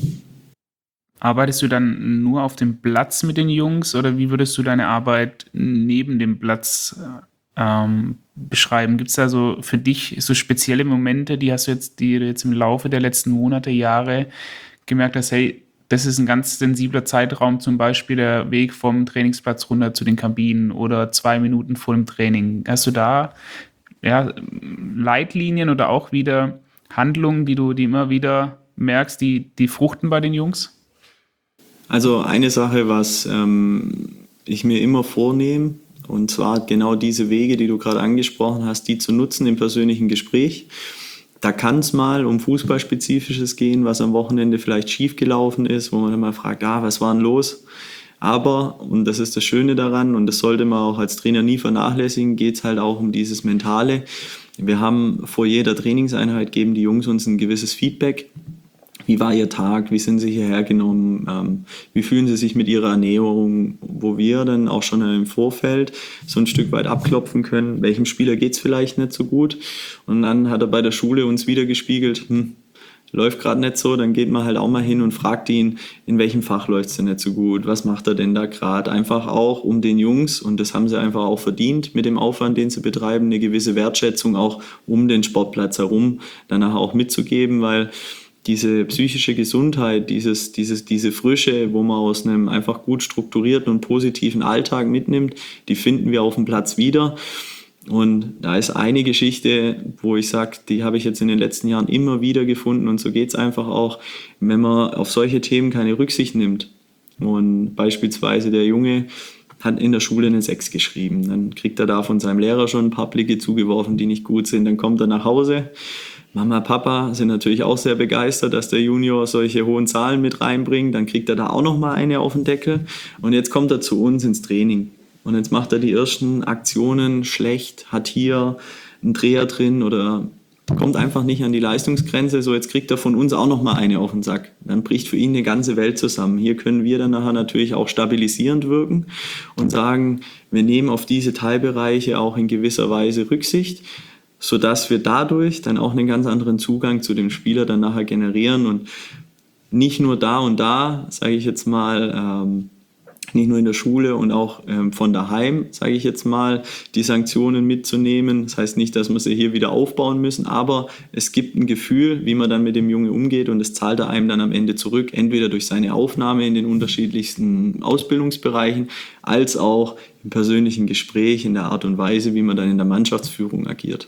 Arbeitest du dann nur auf dem Platz mit den Jungs oder wie würdest du deine Arbeit neben dem Platz ähm, beschreiben? Gibt es da so für dich so spezielle Momente, die hast du jetzt, die du jetzt im Laufe der letzten Monate, Jahre gemerkt hast, hey, das ist ein ganz sensibler Zeitraum, zum Beispiel der Weg vom Trainingsplatz runter zu den Kabinen oder zwei Minuten vor dem Training. Hast du da ja, Leitlinien oder auch wieder Handlungen, die du die immer wieder merkst, die, die fruchten bei den Jungs? Also eine Sache, was ähm, ich mir immer vornehme, und zwar genau diese Wege, die du gerade angesprochen hast, die zu nutzen im persönlichen Gespräch. Da kann es mal um Fußballspezifisches gehen, was am Wochenende vielleicht schiefgelaufen ist, wo man dann mal fragt, ah, was war denn los? Aber, und das ist das Schöne daran, und das sollte man auch als Trainer nie vernachlässigen, geht es halt auch um dieses Mentale. Wir haben vor jeder Trainingseinheit, geben die Jungs uns ein gewisses Feedback. Wie war Ihr Tag? Wie sind Sie hierher genommen? Ähm, wie fühlen Sie sich mit Ihrer Ernährung? Wo wir dann auch schon im Vorfeld so ein Stück weit abklopfen können, welchem Spieler geht es vielleicht nicht so gut? Und dann hat er bei der Schule uns wieder gespiegelt, hm, läuft gerade nicht so, dann geht man halt auch mal hin und fragt ihn, in welchem Fach läuft es denn nicht so gut? Was macht er denn da gerade? Einfach auch um den Jungs, und das haben sie einfach auch verdient mit dem Aufwand, den sie betreiben, eine gewisse Wertschätzung auch um den Sportplatz herum danach auch mitzugeben, weil diese psychische Gesundheit, dieses, dieses, diese Frische, wo man aus einem einfach gut strukturierten und positiven Alltag mitnimmt, die finden wir auf dem Platz wieder. Und da ist eine Geschichte, wo ich sage, die habe ich jetzt in den letzten Jahren immer wieder gefunden, und so geht es einfach auch, wenn man auf solche Themen keine Rücksicht nimmt. Und beispielsweise der Junge hat in der Schule eine sechs geschrieben, dann kriegt er da von seinem Lehrer schon ein paar Blicke zugeworfen, die nicht gut sind, dann kommt er nach Hause. Mama, Papa sind natürlich auch sehr begeistert, dass der Junior solche hohen Zahlen mit reinbringt. Dann kriegt er da auch noch mal eine auf den Deckel. Und jetzt kommt er zu uns ins Training. Und jetzt macht er die ersten Aktionen schlecht, hat hier einen Dreher drin oder kommt einfach nicht an die Leistungsgrenze. So, jetzt kriegt er von uns auch noch mal eine auf den Sack. Dann bricht für ihn eine ganze Welt zusammen. Hier können wir dann nachher natürlich auch stabilisierend wirken und sagen, wir nehmen auf diese Teilbereiche auch in gewisser Weise Rücksicht, sodass wir dadurch dann auch einen ganz anderen Zugang zu dem Spieler dann nachher generieren und nicht nur da und da, sage ich jetzt mal, ähm, nicht nur in der Schule und auch ähm, von daheim, sage ich jetzt mal, die Sanktionen mitzunehmen. Das heißt nicht, dass wir sie hier wieder aufbauen müssen, aber es gibt ein Gefühl, wie man dann mit dem Junge umgeht, und das zahlt er einem dann am Ende zurück, entweder durch seine Aufnahme in den unterschiedlichsten Ausbildungsbereichen, als auch im persönlichen Gespräch, in der Art und Weise, wie man dann in der Mannschaftsführung agiert.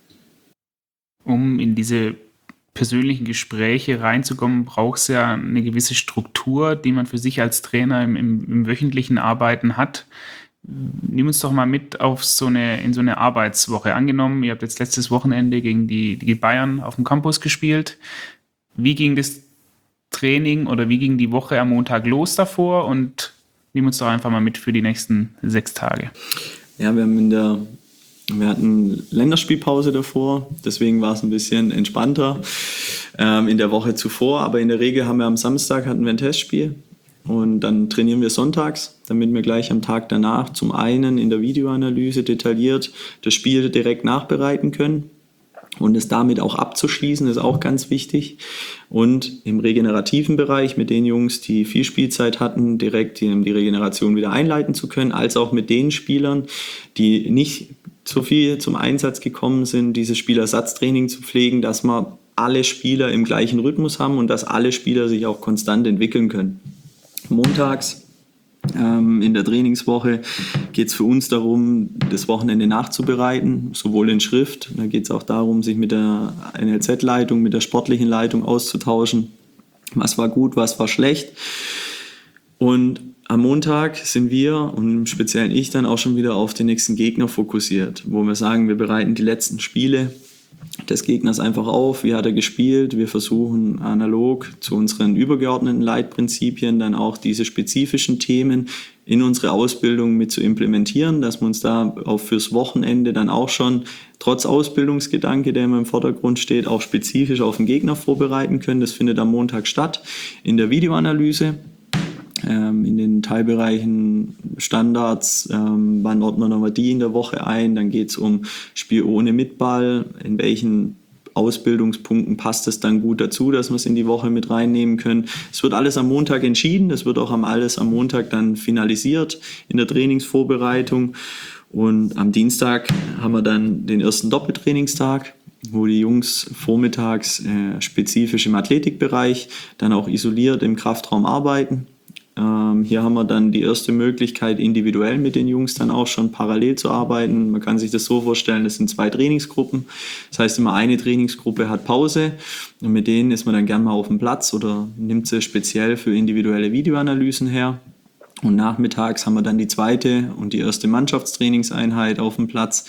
Um in diese persönlichen Gespräche reinzukommen, braucht es ja eine gewisse Struktur, die man für sich als Trainer im, im, im wöchentlichen Arbeiten hat. Nimm uns doch mal mit auf so eine, in so eine Arbeitswoche. Angenommen, ihr habt jetzt letztes Wochenende gegen die, die Bayern auf dem Campus gespielt. Wie ging das Training oder wie ging die Woche am Montag los davor? Und nimm uns doch einfach mal mit für die nächsten sechs Tage. Ja, wir haben in der Wir hatten Länderspielpause davor, deswegen war es ein bisschen entspannter ähm, in der Woche zuvor. Aber in der Regel haben wir am Samstag hatten wir ein Testspiel und dann trainieren wir sonntags, damit wir gleich am Tag danach zum einen in der Videoanalyse detailliert das Spiel direkt nachbereiten können und es damit auch abzuschließen, ist auch ganz wichtig. Und im regenerativen Bereich mit den Jungs, die viel Spielzeit hatten, direkt die, die Regeneration wieder einleiten zu können, als auch mit den Spielern, die nicht so viel zum Einsatz gekommen sind, dieses Spielersatztraining zu pflegen, dass wir alle Spieler im gleichen Rhythmus haben und dass alle Spieler sich auch konstant entwickeln können. Montags ähm, in der Trainingswoche geht es für uns darum, das Wochenende nachzubereiten, sowohl in Schrift, da geht es auch darum, sich mit der N L Z-Leitung, mit der sportlichen Leitung auszutauschen, was war gut, was war schlecht. Und am Montag sind wir und speziell ich dann auch schon wieder auf den nächsten Gegner fokussiert, wo wir sagen, wir bereiten die letzten Spiele des Gegners einfach auf, wie hat er gespielt. Wir versuchen analog zu unseren übergeordneten Leitprinzipien dann auch diese spezifischen Themen in unsere Ausbildung mit zu implementieren, dass wir uns da auch fürs Wochenende dann auch schon trotz Ausbildungsgedanke, der immer im Vordergrund steht, auch spezifisch auf den Gegner vorbereiten können. Das findet am Montag statt in der Videoanalyse. In den Teilbereichen Standards, ähm, wann ordnen wir die in der Woche ein, dann geht es um Spiel ohne mit Ball, in welchen Ausbildungspunkten passt es dann gut dazu, dass wir es in die Woche mit reinnehmen können. Es wird alles am Montag entschieden, es wird auch am alles am Montag dann finalisiert in der Trainingsvorbereitung und am Dienstag haben wir dann den ersten Doppeltrainingstag, wo die Jungs vormittags äh, spezifisch im Athletikbereich dann auch isoliert im Kraftraum arbeiten. Ähm, hier haben wir dann die erste Möglichkeit, individuell mit den Jungs dann auch schon parallel zu arbeiten. Man kann sich das so vorstellen, das sind zwei Trainingsgruppen. Das heißt, immer eine Trainingsgruppe hat Pause und mit denen ist man dann gern mal auf dem Platz oder nimmt sie speziell für individuelle Videoanalysen her. Und nachmittags haben wir dann die zweite und die erste Mannschaftstrainingseinheit auf dem Platz.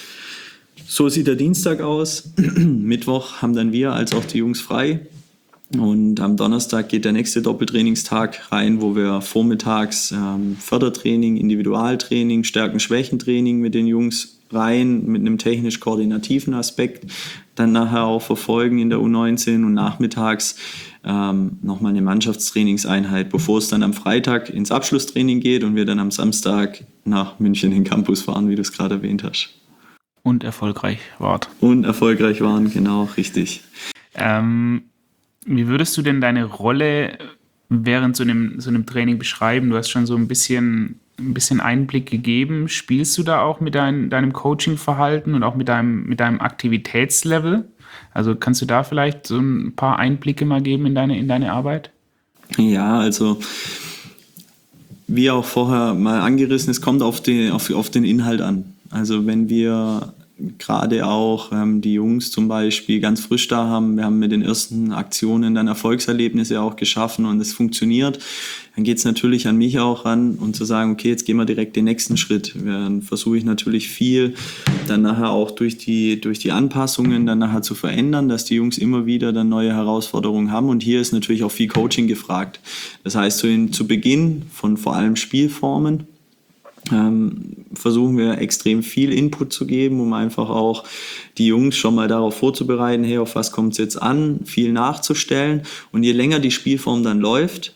So sieht der Dienstag aus. Mittwoch haben dann wir als auch die Jungs frei. Und am Donnerstag geht der nächste Doppeltrainingstag rein, wo wir vormittags ähm, Fördertraining, Individualtraining, Stärken-Schwächen-Training mit den Jungs rein, mit einem technisch-koordinativen Aspekt, dann nachher auch verfolgen in der U neunzehn und nachmittags ähm, nochmal eine Mannschaftstrainingseinheit, bevor es dann am Freitag ins Abschlusstraining geht und wir dann am Samstag nach München in den Campus fahren, wie du es gerade erwähnt hast. Und erfolgreich wart. Und erfolgreich waren, genau, richtig. Ähm Wie würdest du denn deine Rolle während so einem, so einem Training beschreiben? Du hast schon so ein bisschen, ein bisschen Einblick gegeben. Spielst du da auch mit dein, deinem Coaching-Verhalten und auch mit deinem, mit deinem Aktivitätslevel? Also kannst du da vielleicht so ein paar Einblicke mal geben in deine, in deine Arbeit? Ja, also wie auch vorher mal angerissen, es kommt auf den, auf, auf den Inhalt an. Also wenn wir gerade auch ähm, die Jungs zum Beispiel ganz frisch da haben, wir haben mit den ersten Aktionen dann Erfolgserlebnisse auch geschaffen und es funktioniert, dann geht es natürlich an mich auch ran und zu sagen, okay, jetzt gehen wir direkt den nächsten Schritt. Dann versuche ich natürlich viel dann nachher auch durch die, durch die Anpassungen dann nachher zu verändern, dass die Jungs immer wieder dann neue Herausforderungen haben und hier ist natürlich auch viel Coaching gefragt. Das heißt, so in, zu Beginn von vor allem Spielformen Ähm, versuchen wir extrem viel Input zu geben, um einfach auch die Jungs schon mal darauf vorzubereiten, hey, auf was kommt es jetzt an, viel nachzustellen. Und je länger die Spielform dann läuft,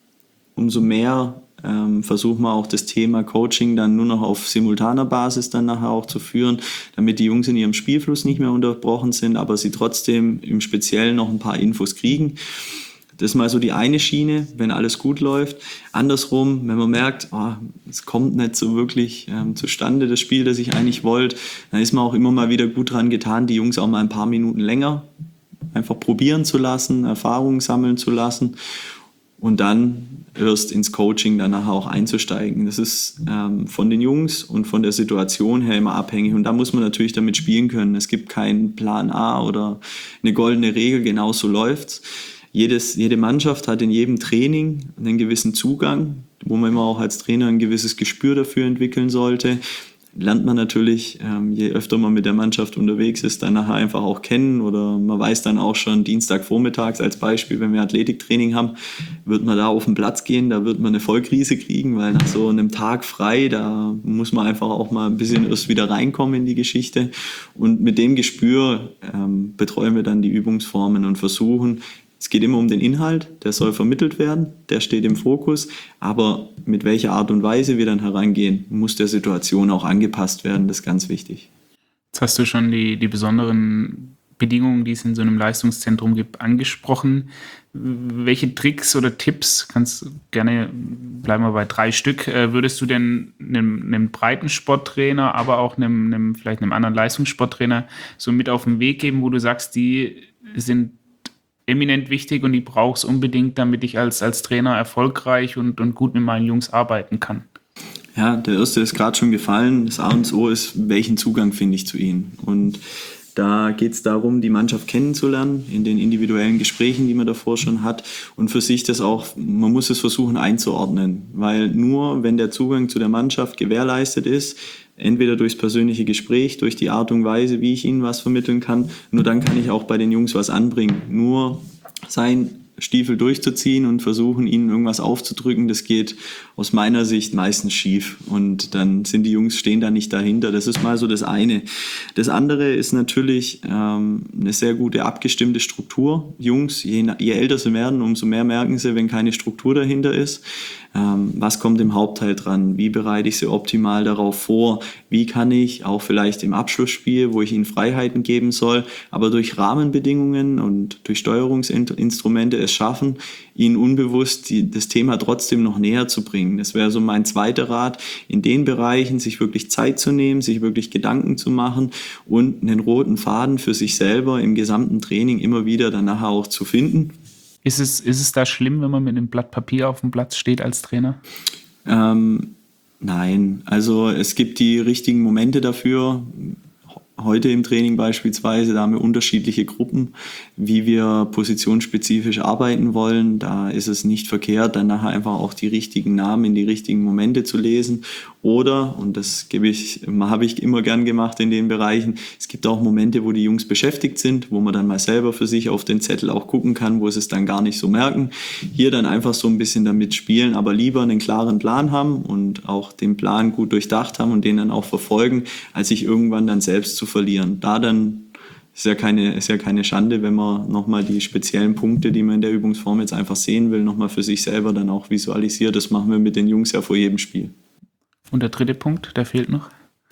umso mehr ähm, versuchen wir auch das Thema Coaching dann nur noch auf simultaner Basis dann nachher auch zu führen, damit die Jungs in ihrem Spielfluss nicht mehr unterbrochen sind, aber sie trotzdem im Speziellen noch ein paar Infos kriegen. Das ist mal so die eine Schiene, wenn alles gut läuft. Andersrum, wenn man merkt, oh, es kommt nicht so wirklich ähm, zustande, das Spiel, das ich eigentlich wollte, dann ist man auch immer mal wieder gut dran getan, die Jungs auch mal ein paar Minuten länger einfach probieren zu lassen, Erfahrungen sammeln zu lassen und dann erst ins Coaching dann nachher auch einzusteigen. Das ist ähm, von den Jungs und von der Situation her immer abhängig und da muss man natürlich damit spielen können. Es gibt keinen Plan A oder eine goldene Regel, genau so läuft's. Jedes, jede Mannschaft hat in jedem Training einen gewissen Zugang, wo man immer auch als Trainer ein gewisses Gespür dafür entwickeln sollte. Lernt man natürlich, ähm, je öfter man mit der Mannschaft unterwegs ist, dann nachher einfach auch kennen oder man weiß dann auch schon Dienstagvormittags als Beispiel, wenn wir Athletiktraining haben, wird man da auf den Platz gehen, da wird man eine Vollkrise kriegen, weil nach so einem Tag frei, da muss man einfach auch mal ein bisschen erst wieder reinkommen in die Geschichte und mit dem Gespür ähm, betreuen wir dann die Übungsformen und versuchen, es geht immer um den Inhalt, der soll vermittelt werden, der steht im Fokus, aber mit welcher Art und Weise wir dann herangehen, muss der Situation auch angepasst werden, das ist ganz wichtig. Jetzt hast du schon die, die besonderen Bedingungen, die es in so einem Leistungszentrum gibt, angesprochen. Welche Tricks oder Tipps, kannst gerne, bleiben wir bei drei Stück, würdest du denn einem, einem Breitensporttrainer, aber auch einem, einem, vielleicht einem anderen Leistungssporttrainer so mit auf den Weg geben, wo du sagst, die sind eminent wichtig und die brauchst unbedingt, damit ich als, als Trainer erfolgreich und, und gut mit meinen Jungs arbeiten kann? Ja, der erste ist gerade schon gefallen. Das A und O ist, welchen Zugang finde ich zu ihnen? Und da geht es darum, die Mannschaft kennenzulernen in den individuellen Gesprächen, die man davor schon hat und für sich das auch, man muss es versuchen einzuordnen, weil nur wenn der Zugang zu der Mannschaft gewährleistet ist, entweder durchs persönliche Gespräch, durch die Art und Weise, wie ich ihnen was vermitteln kann. Nur dann kann ich auch bei den Jungs was anbringen. Nur sein Stiefel durchzuziehen und versuchen, ihnen irgendwas aufzudrücken, das geht aus meiner Sicht meistens schief. Und dann sind die Jungs, stehen da nicht dahinter. Das ist mal so das eine. Das andere ist natürlich ähm, eine sehr gute abgestimmte Struktur. Jungs, je, je älter sie werden, umso mehr merken sie, wenn keine Struktur dahinter ist. Ähm, was kommt im Hauptteil dran? Wie bereite ich sie optimal darauf vor? Wie kann ich auch vielleicht im Abschlussspiel, wo ich ihnen Freiheiten geben soll, aber durch Rahmenbedingungen und durch Steuerungsinstrumente es schaffen, ihnen unbewusst die, das Thema trotzdem noch näher zu bringen. Das wäre so mein zweiter Rat, in den Bereichen sich wirklich Zeit zu nehmen, sich wirklich Gedanken zu machen und einen roten Faden für sich selber im gesamten Training immer wieder dann nachher auch zu finden. Ist es, ist es da schlimm, wenn man mit einem Blatt Papier auf dem Platz steht als Trainer? Ähm, nein, also es gibt die richtigen Momente dafür. Heute im Training beispielsweise, da haben wir unterschiedliche Gruppen, wie wir positionsspezifisch arbeiten wollen. Da ist es nicht verkehrt, dann nachher einfach auch die richtigen Namen in die richtigen Momente zu lesen. Oder, und das gebe ich, habe ich immer gern gemacht in den Bereichen, es gibt auch Momente, wo die Jungs beschäftigt sind, wo man dann mal selber für sich auf den Zettel auch gucken kann, wo sie es dann gar nicht so merken. Hier dann einfach so ein bisschen damit spielen, aber lieber einen klaren Plan haben und auch den Plan gut durchdacht haben und den dann auch verfolgen, als sich irgendwann dann selbst zu verlieren. Da dann ist ja keine, ist ja keine Schande, wenn man nochmal die speziellen Punkte, die man in der Übungsform jetzt einfach sehen will, nochmal für sich selber dann auch visualisiert. Das machen wir mit den Jungs ja vor jedem Spiel. Und der dritte Punkt, der fehlt noch?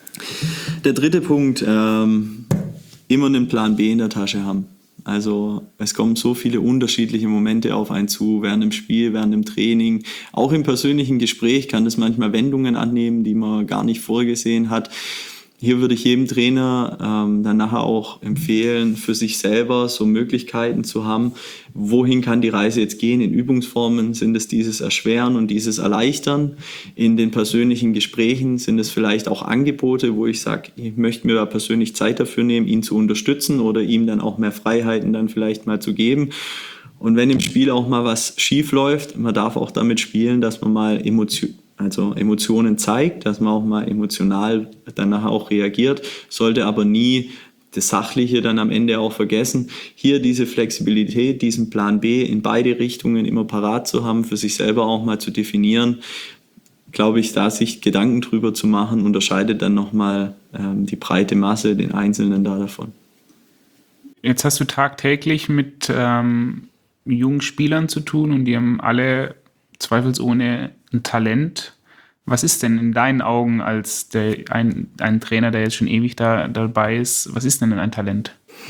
Der dritte Punkt, ähm, immer einen Plan B in der Tasche haben. Also es kommen so viele unterschiedliche Momente auf einen zu, während dem Spiel, während dem Training. Auch im persönlichen Gespräch kann das manchmal Wendungen annehmen, die man gar nicht vorgesehen hat. Hier würde ich jedem Trainer ähm, dann nachher auch empfehlen, für sich selber so Möglichkeiten zu haben, wohin kann die Reise jetzt gehen. In Übungsformen sind es dieses Erschweren und dieses Erleichtern. In den persönlichen Gesprächen sind es vielleicht auch Angebote, wo ich sage, ich möchte mir da persönlich Zeit dafür nehmen, ihn zu unterstützen oder ihm dann auch mehr Freiheiten dann vielleicht mal zu geben. Und wenn im Spiel auch mal was schief läuft, man darf auch damit spielen, dass man mal Emotionen Also Emotionen zeigt, dass man auch mal emotional danach auch reagiert, sollte aber nie das Sachliche dann am Ende auch vergessen. Hier diese Flexibilität, diesen Plan B in beide Richtungen immer parat zu haben, für sich selber auch mal zu definieren, glaube ich, da sich Gedanken drüber zu machen, unterscheidet dann nochmal ähm, die breite Masse, den Einzelnen da davon. Jetzt hast du tagtäglich mit ähm, jungen Spielern zu tun und die haben alle zweifelsohne ein Talent. Was ist denn in deinen Augen als der, ein, ein Trainer, der jetzt schon ewig da, dabei ist, was ist denn ein Talent?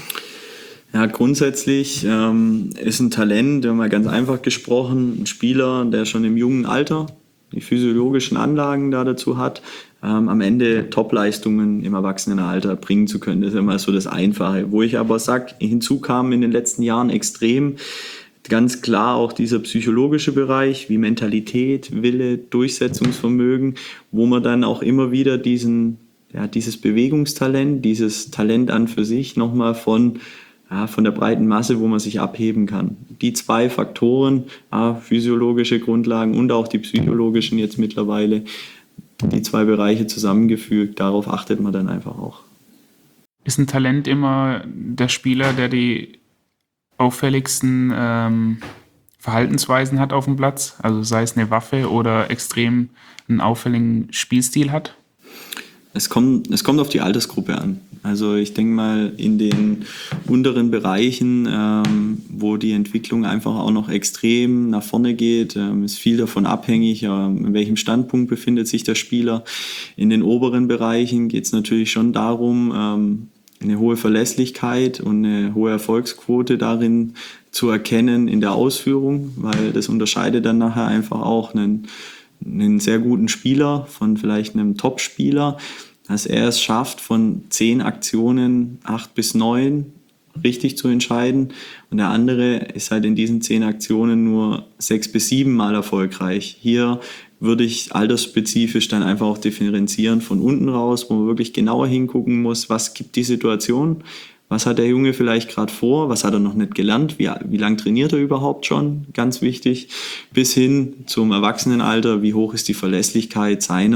Ja, grundsätzlich ähm, ist ein Talent, mal ganz einfach gesprochen, ein Spieler, der schon im jungen Alter die physiologischen Anlagen da dazu hat, ähm, am Ende Topleistungen im Erwachsenenalter bringen zu können. Das ist immer so das Einfache. Wo ich aber sage, hinzu kam in den letzten Jahren extrem ganz klar auch dieser psychologische Bereich, wie Mentalität, Wille, Durchsetzungsvermögen, wo man dann auch immer wieder diesen, ja, dieses Bewegungstalent, dieses Talent an für sich nochmal von, ja, von der breiten Masse, wo man sich abheben kann. Die zwei Faktoren, ja, physiologische Grundlagen und auch die psychologischen jetzt mittlerweile, die zwei Bereiche zusammengefügt, darauf achtet man dann einfach auch. Ist ein Talent immer der Spieler, der die auffälligsten ähm, Verhaltensweisen hat auf dem Platz, also sei es eine Waffe oder extrem einen auffälligen Spielstil hat? Es kommt, es kommt auf die Altersgruppe an. Also ich denke mal in den unteren Bereichen, ähm, wo die Entwicklung einfach auch noch extrem nach vorne geht, ähm, ist viel davon abhängig, ähm, in welchem Standpunkt befindet sich der Spieler. In den oberen Bereichen geht es natürlich schon darum, ähm, eine hohe Verlässlichkeit und eine hohe Erfolgsquote darin zu erkennen in der Ausführung, weil das unterscheidet dann nachher einfach auch einen, einen sehr guten Spieler von vielleicht einem Top-Spieler, dass er es schafft, von zehn Aktionen acht bis neun richtig zu entscheiden und der andere ist halt in diesen zehn Aktionen nur sechs bis sieben Mal erfolgreich. Hier würde ich altersspezifisch dann einfach auch differenzieren von unten raus, wo man wirklich genauer hingucken muss, was gibt die Situation, was hat der Junge vielleicht gerade vor, was hat er noch nicht gelernt, wie, wie lange trainiert er überhaupt schon, ganz wichtig, bis hin zum Erwachsenenalter, wie hoch ist die Verlässlichkeit seiner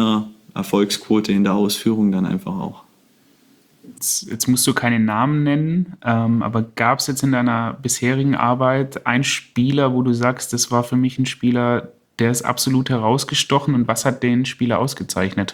Erfolgsquote in der Ausführung dann einfach auch. Jetzt, jetzt musst du keine Namen nennen, ähm, aber gab es jetzt in deiner bisherigen Arbeit einen Spieler, wo du sagst, das war für mich ein Spieler, der ist absolut herausgestochen, und was hat den Spieler ausgezeichnet?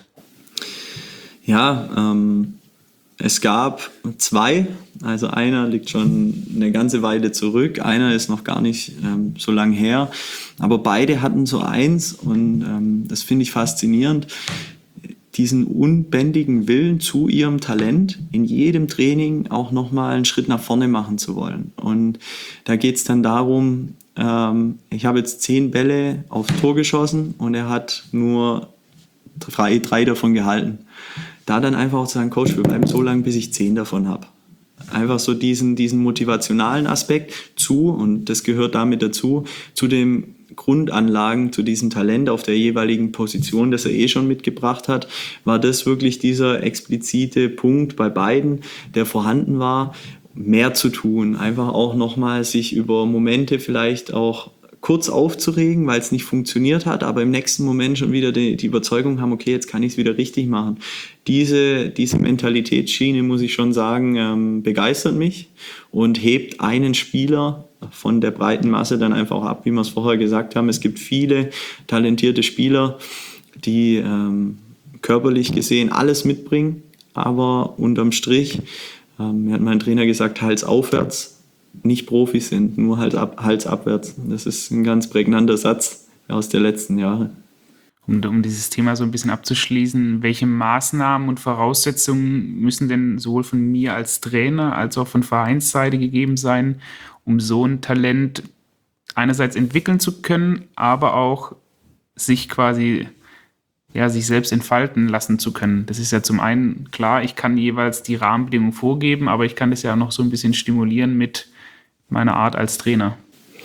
Ja, ähm, es gab zwei, also einer liegt schon eine ganze Weile zurück, einer ist noch gar nicht ähm, so lang her, aber beide hatten so eins, und ähm, das finde ich faszinierend, diesen unbändigen Willen zu ihrem Talent, in jedem Training auch nochmal einen Schritt nach vorne machen zu wollen. Und da geht es dann darum, ähm, ich habe jetzt zehn Bälle aufs Tor geschossen und er hat nur drei, drei davon gehalten. Da dann einfach auch zu sagen, Coach, wir bleiben so lange, bis ich zehn davon habe. Einfach so diesen, diesen motivationalen Aspekt zu, und das gehört damit dazu, zu dem Grundanlagen, zu diesem Talent auf der jeweiligen Position, das er eh schon mitgebracht hat, war das wirklich dieser explizite Punkt bei beiden, der vorhanden war, mehr zu tun, einfach auch nochmal sich über Momente vielleicht auch kurz aufzuregen, weil es nicht funktioniert hat, aber im nächsten Moment schon wieder die, die Überzeugung haben, okay, jetzt kann ich es wieder richtig machen. Diese, diese Mentalitätsschiene, muss ich schon sagen, ähm, begeistert mich und hebt einen Spieler von der breiten Masse dann einfach ab, wie wir es vorher gesagt haben. Es gibt viele talentierte Spieler, die ähm, körperlich gesehen alles mitbringen, aber unterm Strich, ähm, mir hat mein Trainer gesagt, Hals aufwärts, nicht Profis sind, nur halt ab, Hals abwärts. Das ist ein ganz prägnanter Satz aus der letzten Jahre. Um, um dieses Thema so ein bisschen abzuschließen, welche Maßnahmen und Voraussetzungen müssen denn sowohl von mir als Trainer als auch von Vereinsseite gegeben sein, um so ein Talent einerseits entwickeln zu können, aber auch sich quasi, ja, sich selbst entfalten lassen zu können? Das ist ja zum einen klar, ich kann jeweils die Rahmenbedingungen vorgeben, aber ich kann das ja auch noch so ein bisschen stimulieren mit meiner Art als Trainer.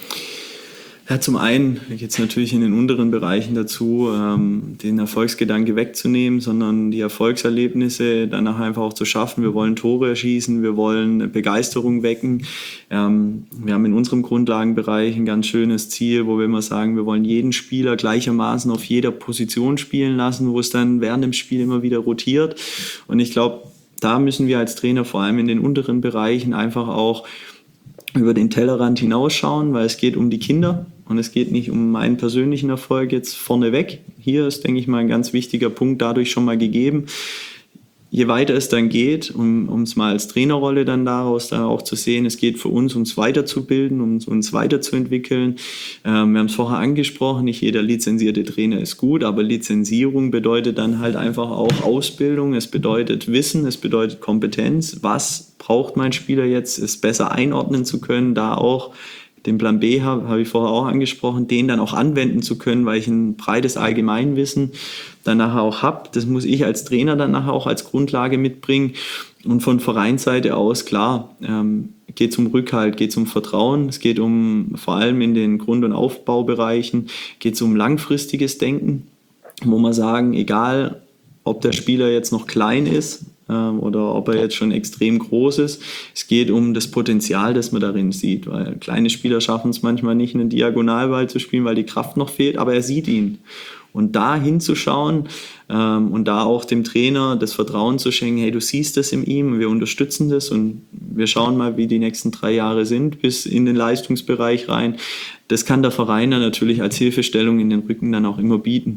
Ja, zum einen geht es natürlich in den unteren Bereichen dazu, ähm, den Erfolgsgedanke wegzunehmen, sondern die Erfolgserlebnisse danach einfach auch zu schaffen. Wir wollen Tore erschießen, wir wollen Begeisterung wecken. Ähm, wir haben in unserem Grundlagenbereich ein ganz schönes Ziel, wo wir immer sagen, wir wollen jeden Spieler gleichermaßen auf jeder Position spielen lassen, wo es dann während dem Spiel immer wieder rotiert. Und ich glaube, da müssen wir als Trainer vor allem in den unteren Bereichen einfach auch über den Tellerrand hinausschauen, weil es geht um die Kinder und es geht nicht um meinen persönlichen Erfolg jetzt vorneweg. Hier ist, denke ich mal, ein ganz wichtiger Punkt dadurch schon mal gegeben. Je weiter es dann geht, um um es mal als Trainerrolle dann daraus da auch zu sehen, es geht für uns, uns weiterzubilden, um uns weiterzuentwickeln. Ähm, wir haben es vorher angesprochen, nicht jeder lizenzierte Trainer ist gut, aber Lizenzierung bedeutet dann halt einfach auch Ausbildung, es bedeutet Wissen, es bedeutet Kompetenz. Was braucht mein Spieler jetzt, es besser einordnen zu können, da auch den Plan B habe, habe ich vorher auch angesprochen, den dann auch anwenden zu können, weil ich ein breites Allgemeinwissen dann nachher auch habe. Das muss ich als Trainer dann nachher auch als Grundlage mitbringen. Und von Vereinsseite aus, klar, ähm, geht es um Rückhalt, geht es um Vertrauen, es geht um, vor allem in den Grund- und Aufbaubereichen, geht es um langfristiges Denken, wo man sagen, egal ob der Spieler jetzt noch klein ist, oder ob er jetzt schon extrem groß ist. Es geht um das Potenzial, das man darin sieht, weil kleine Spieler schaffen es manchmal nicht, einen Diagonalball zu spielen, weil die Kraft noch fehlt, aber er sieht ihn. Und da hinzuschauen ähm, und da auch dem Trainer das Vertrauen zu schenken, hey, du siehst das in ihm, wir unterstützen das und wir schauen mal, wie die nächsten drei Jahre sind, bis in den Leistungsbereich rein. Das kann der Verein dann natürlich als Hilfestellung in den Rücken dann auch immer bieten.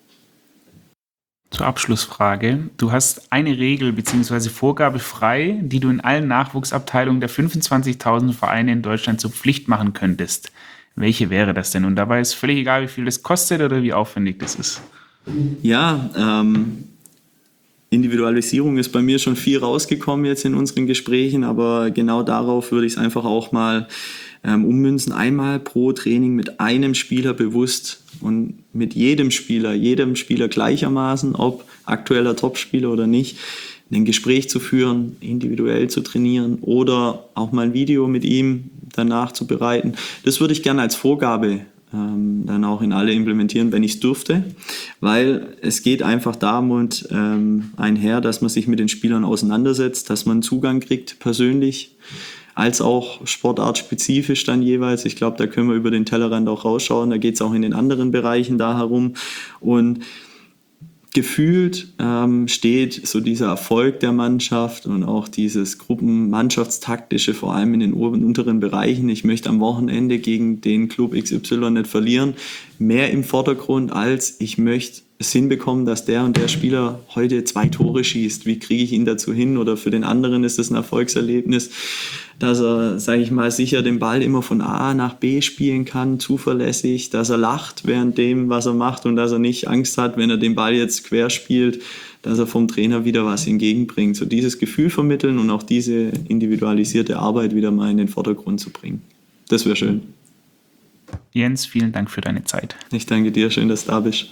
Zur Abschlussfrage. Du hast eine Regel bzw. Vorgabe frei, die du in allen Nachwuchsabteilungen der fünfundzwanzigtausend Vereine in Deutschland zur Pflicht machen könntest. Welche wäre das denn? Und dabei ist völlig egal, wie viel das kostet oder wie aufwendig das ist. Ja, ähm, Individualisierung ist bei mir schon viel rausgekommen jetzt in unseren Gesprächen, aber genau darauf würde ich es einfach auch mal ähm, ummünzen. Einmal pro Training mit einem Spieler bewusst und mit jedem Spieler, jedem Spieler gleichermaßen, ob aktueller Topspieler oder nicht, ein Gespräch zu führen, individuell zu trainieren oder auch mal ein Video mit ihm danach zu bereiten. Das würde ich gerne als Vorgabe ähm, dann auch in alle implementieren, wenn ich es dürfte, weil es geht einfach damit ähm, einher, dass man sich mit den Spielern auseinandersetzt, dass man Zugang kriegt persönlich, als auch sportartspezifisch dann jeweils. Ich glaube, da können wir über den Tellerrand auch rausschauen. Da geht es auch in den anderen Bereichen da herum. Und gefühlt ähm, steht so dieser Erfolg der Mannschaft und auch dieses Gruppenmannschaftstaktische, vor allem in den oberen, unteren Bereichen. Ich möchte am Wochenende gegen den Club X Y nicht verlieren, mehr im Vordergrund, als ich möchte es hinbekommen, dass der und der Spieler heute zwei Tore schießt. Wie kriege ich ihn dazu hin? Oder für den anderen ist das ein Erfolgserlebnis, dass er, sage ich mal, sicher den Ball immer von A nach B spielen kann, zuverlässig, dass er lacht während dem, was er macht und dass er nicht Angst hat, wenn er den Ball jetzt quer spielt, dass er vom Trainer wieder was entgegenbringt. So dieses Gefühl vermitteln und auch diese individualisierte Arbeit wieder mal in den Vordergrund zu bringen. Das wäre schön. Jens, vielen Dank für deine Zeit. Ich danke dir, schön, dass du da bist.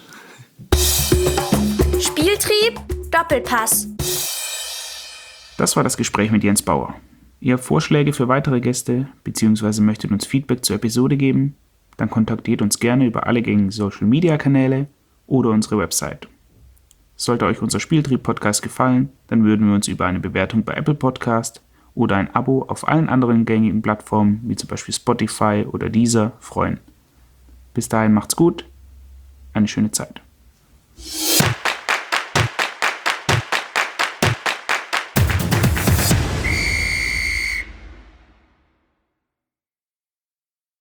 Spieltrieb, Doppelpass. Das war das Gespräch mit Jens Bauer. Ihr habt Vorschläge für weitere Gäste bzw. möchtet uns Feedback zur Episode geben, dann kontaktiert uns gerne über alle gängigen Social-Media-Kanäle oder unsere Website. Sollte euch unser Spieltrieb-Podcast gefallen, dann würden wir uns über eine Bewertung bei Apple Podcast oder ein Abo auf allen anderen gängigen Plattformen wie zum Beispiel Spotify oder Deezer freuen. Bis dahin macht's gut, eine schöne Zeit.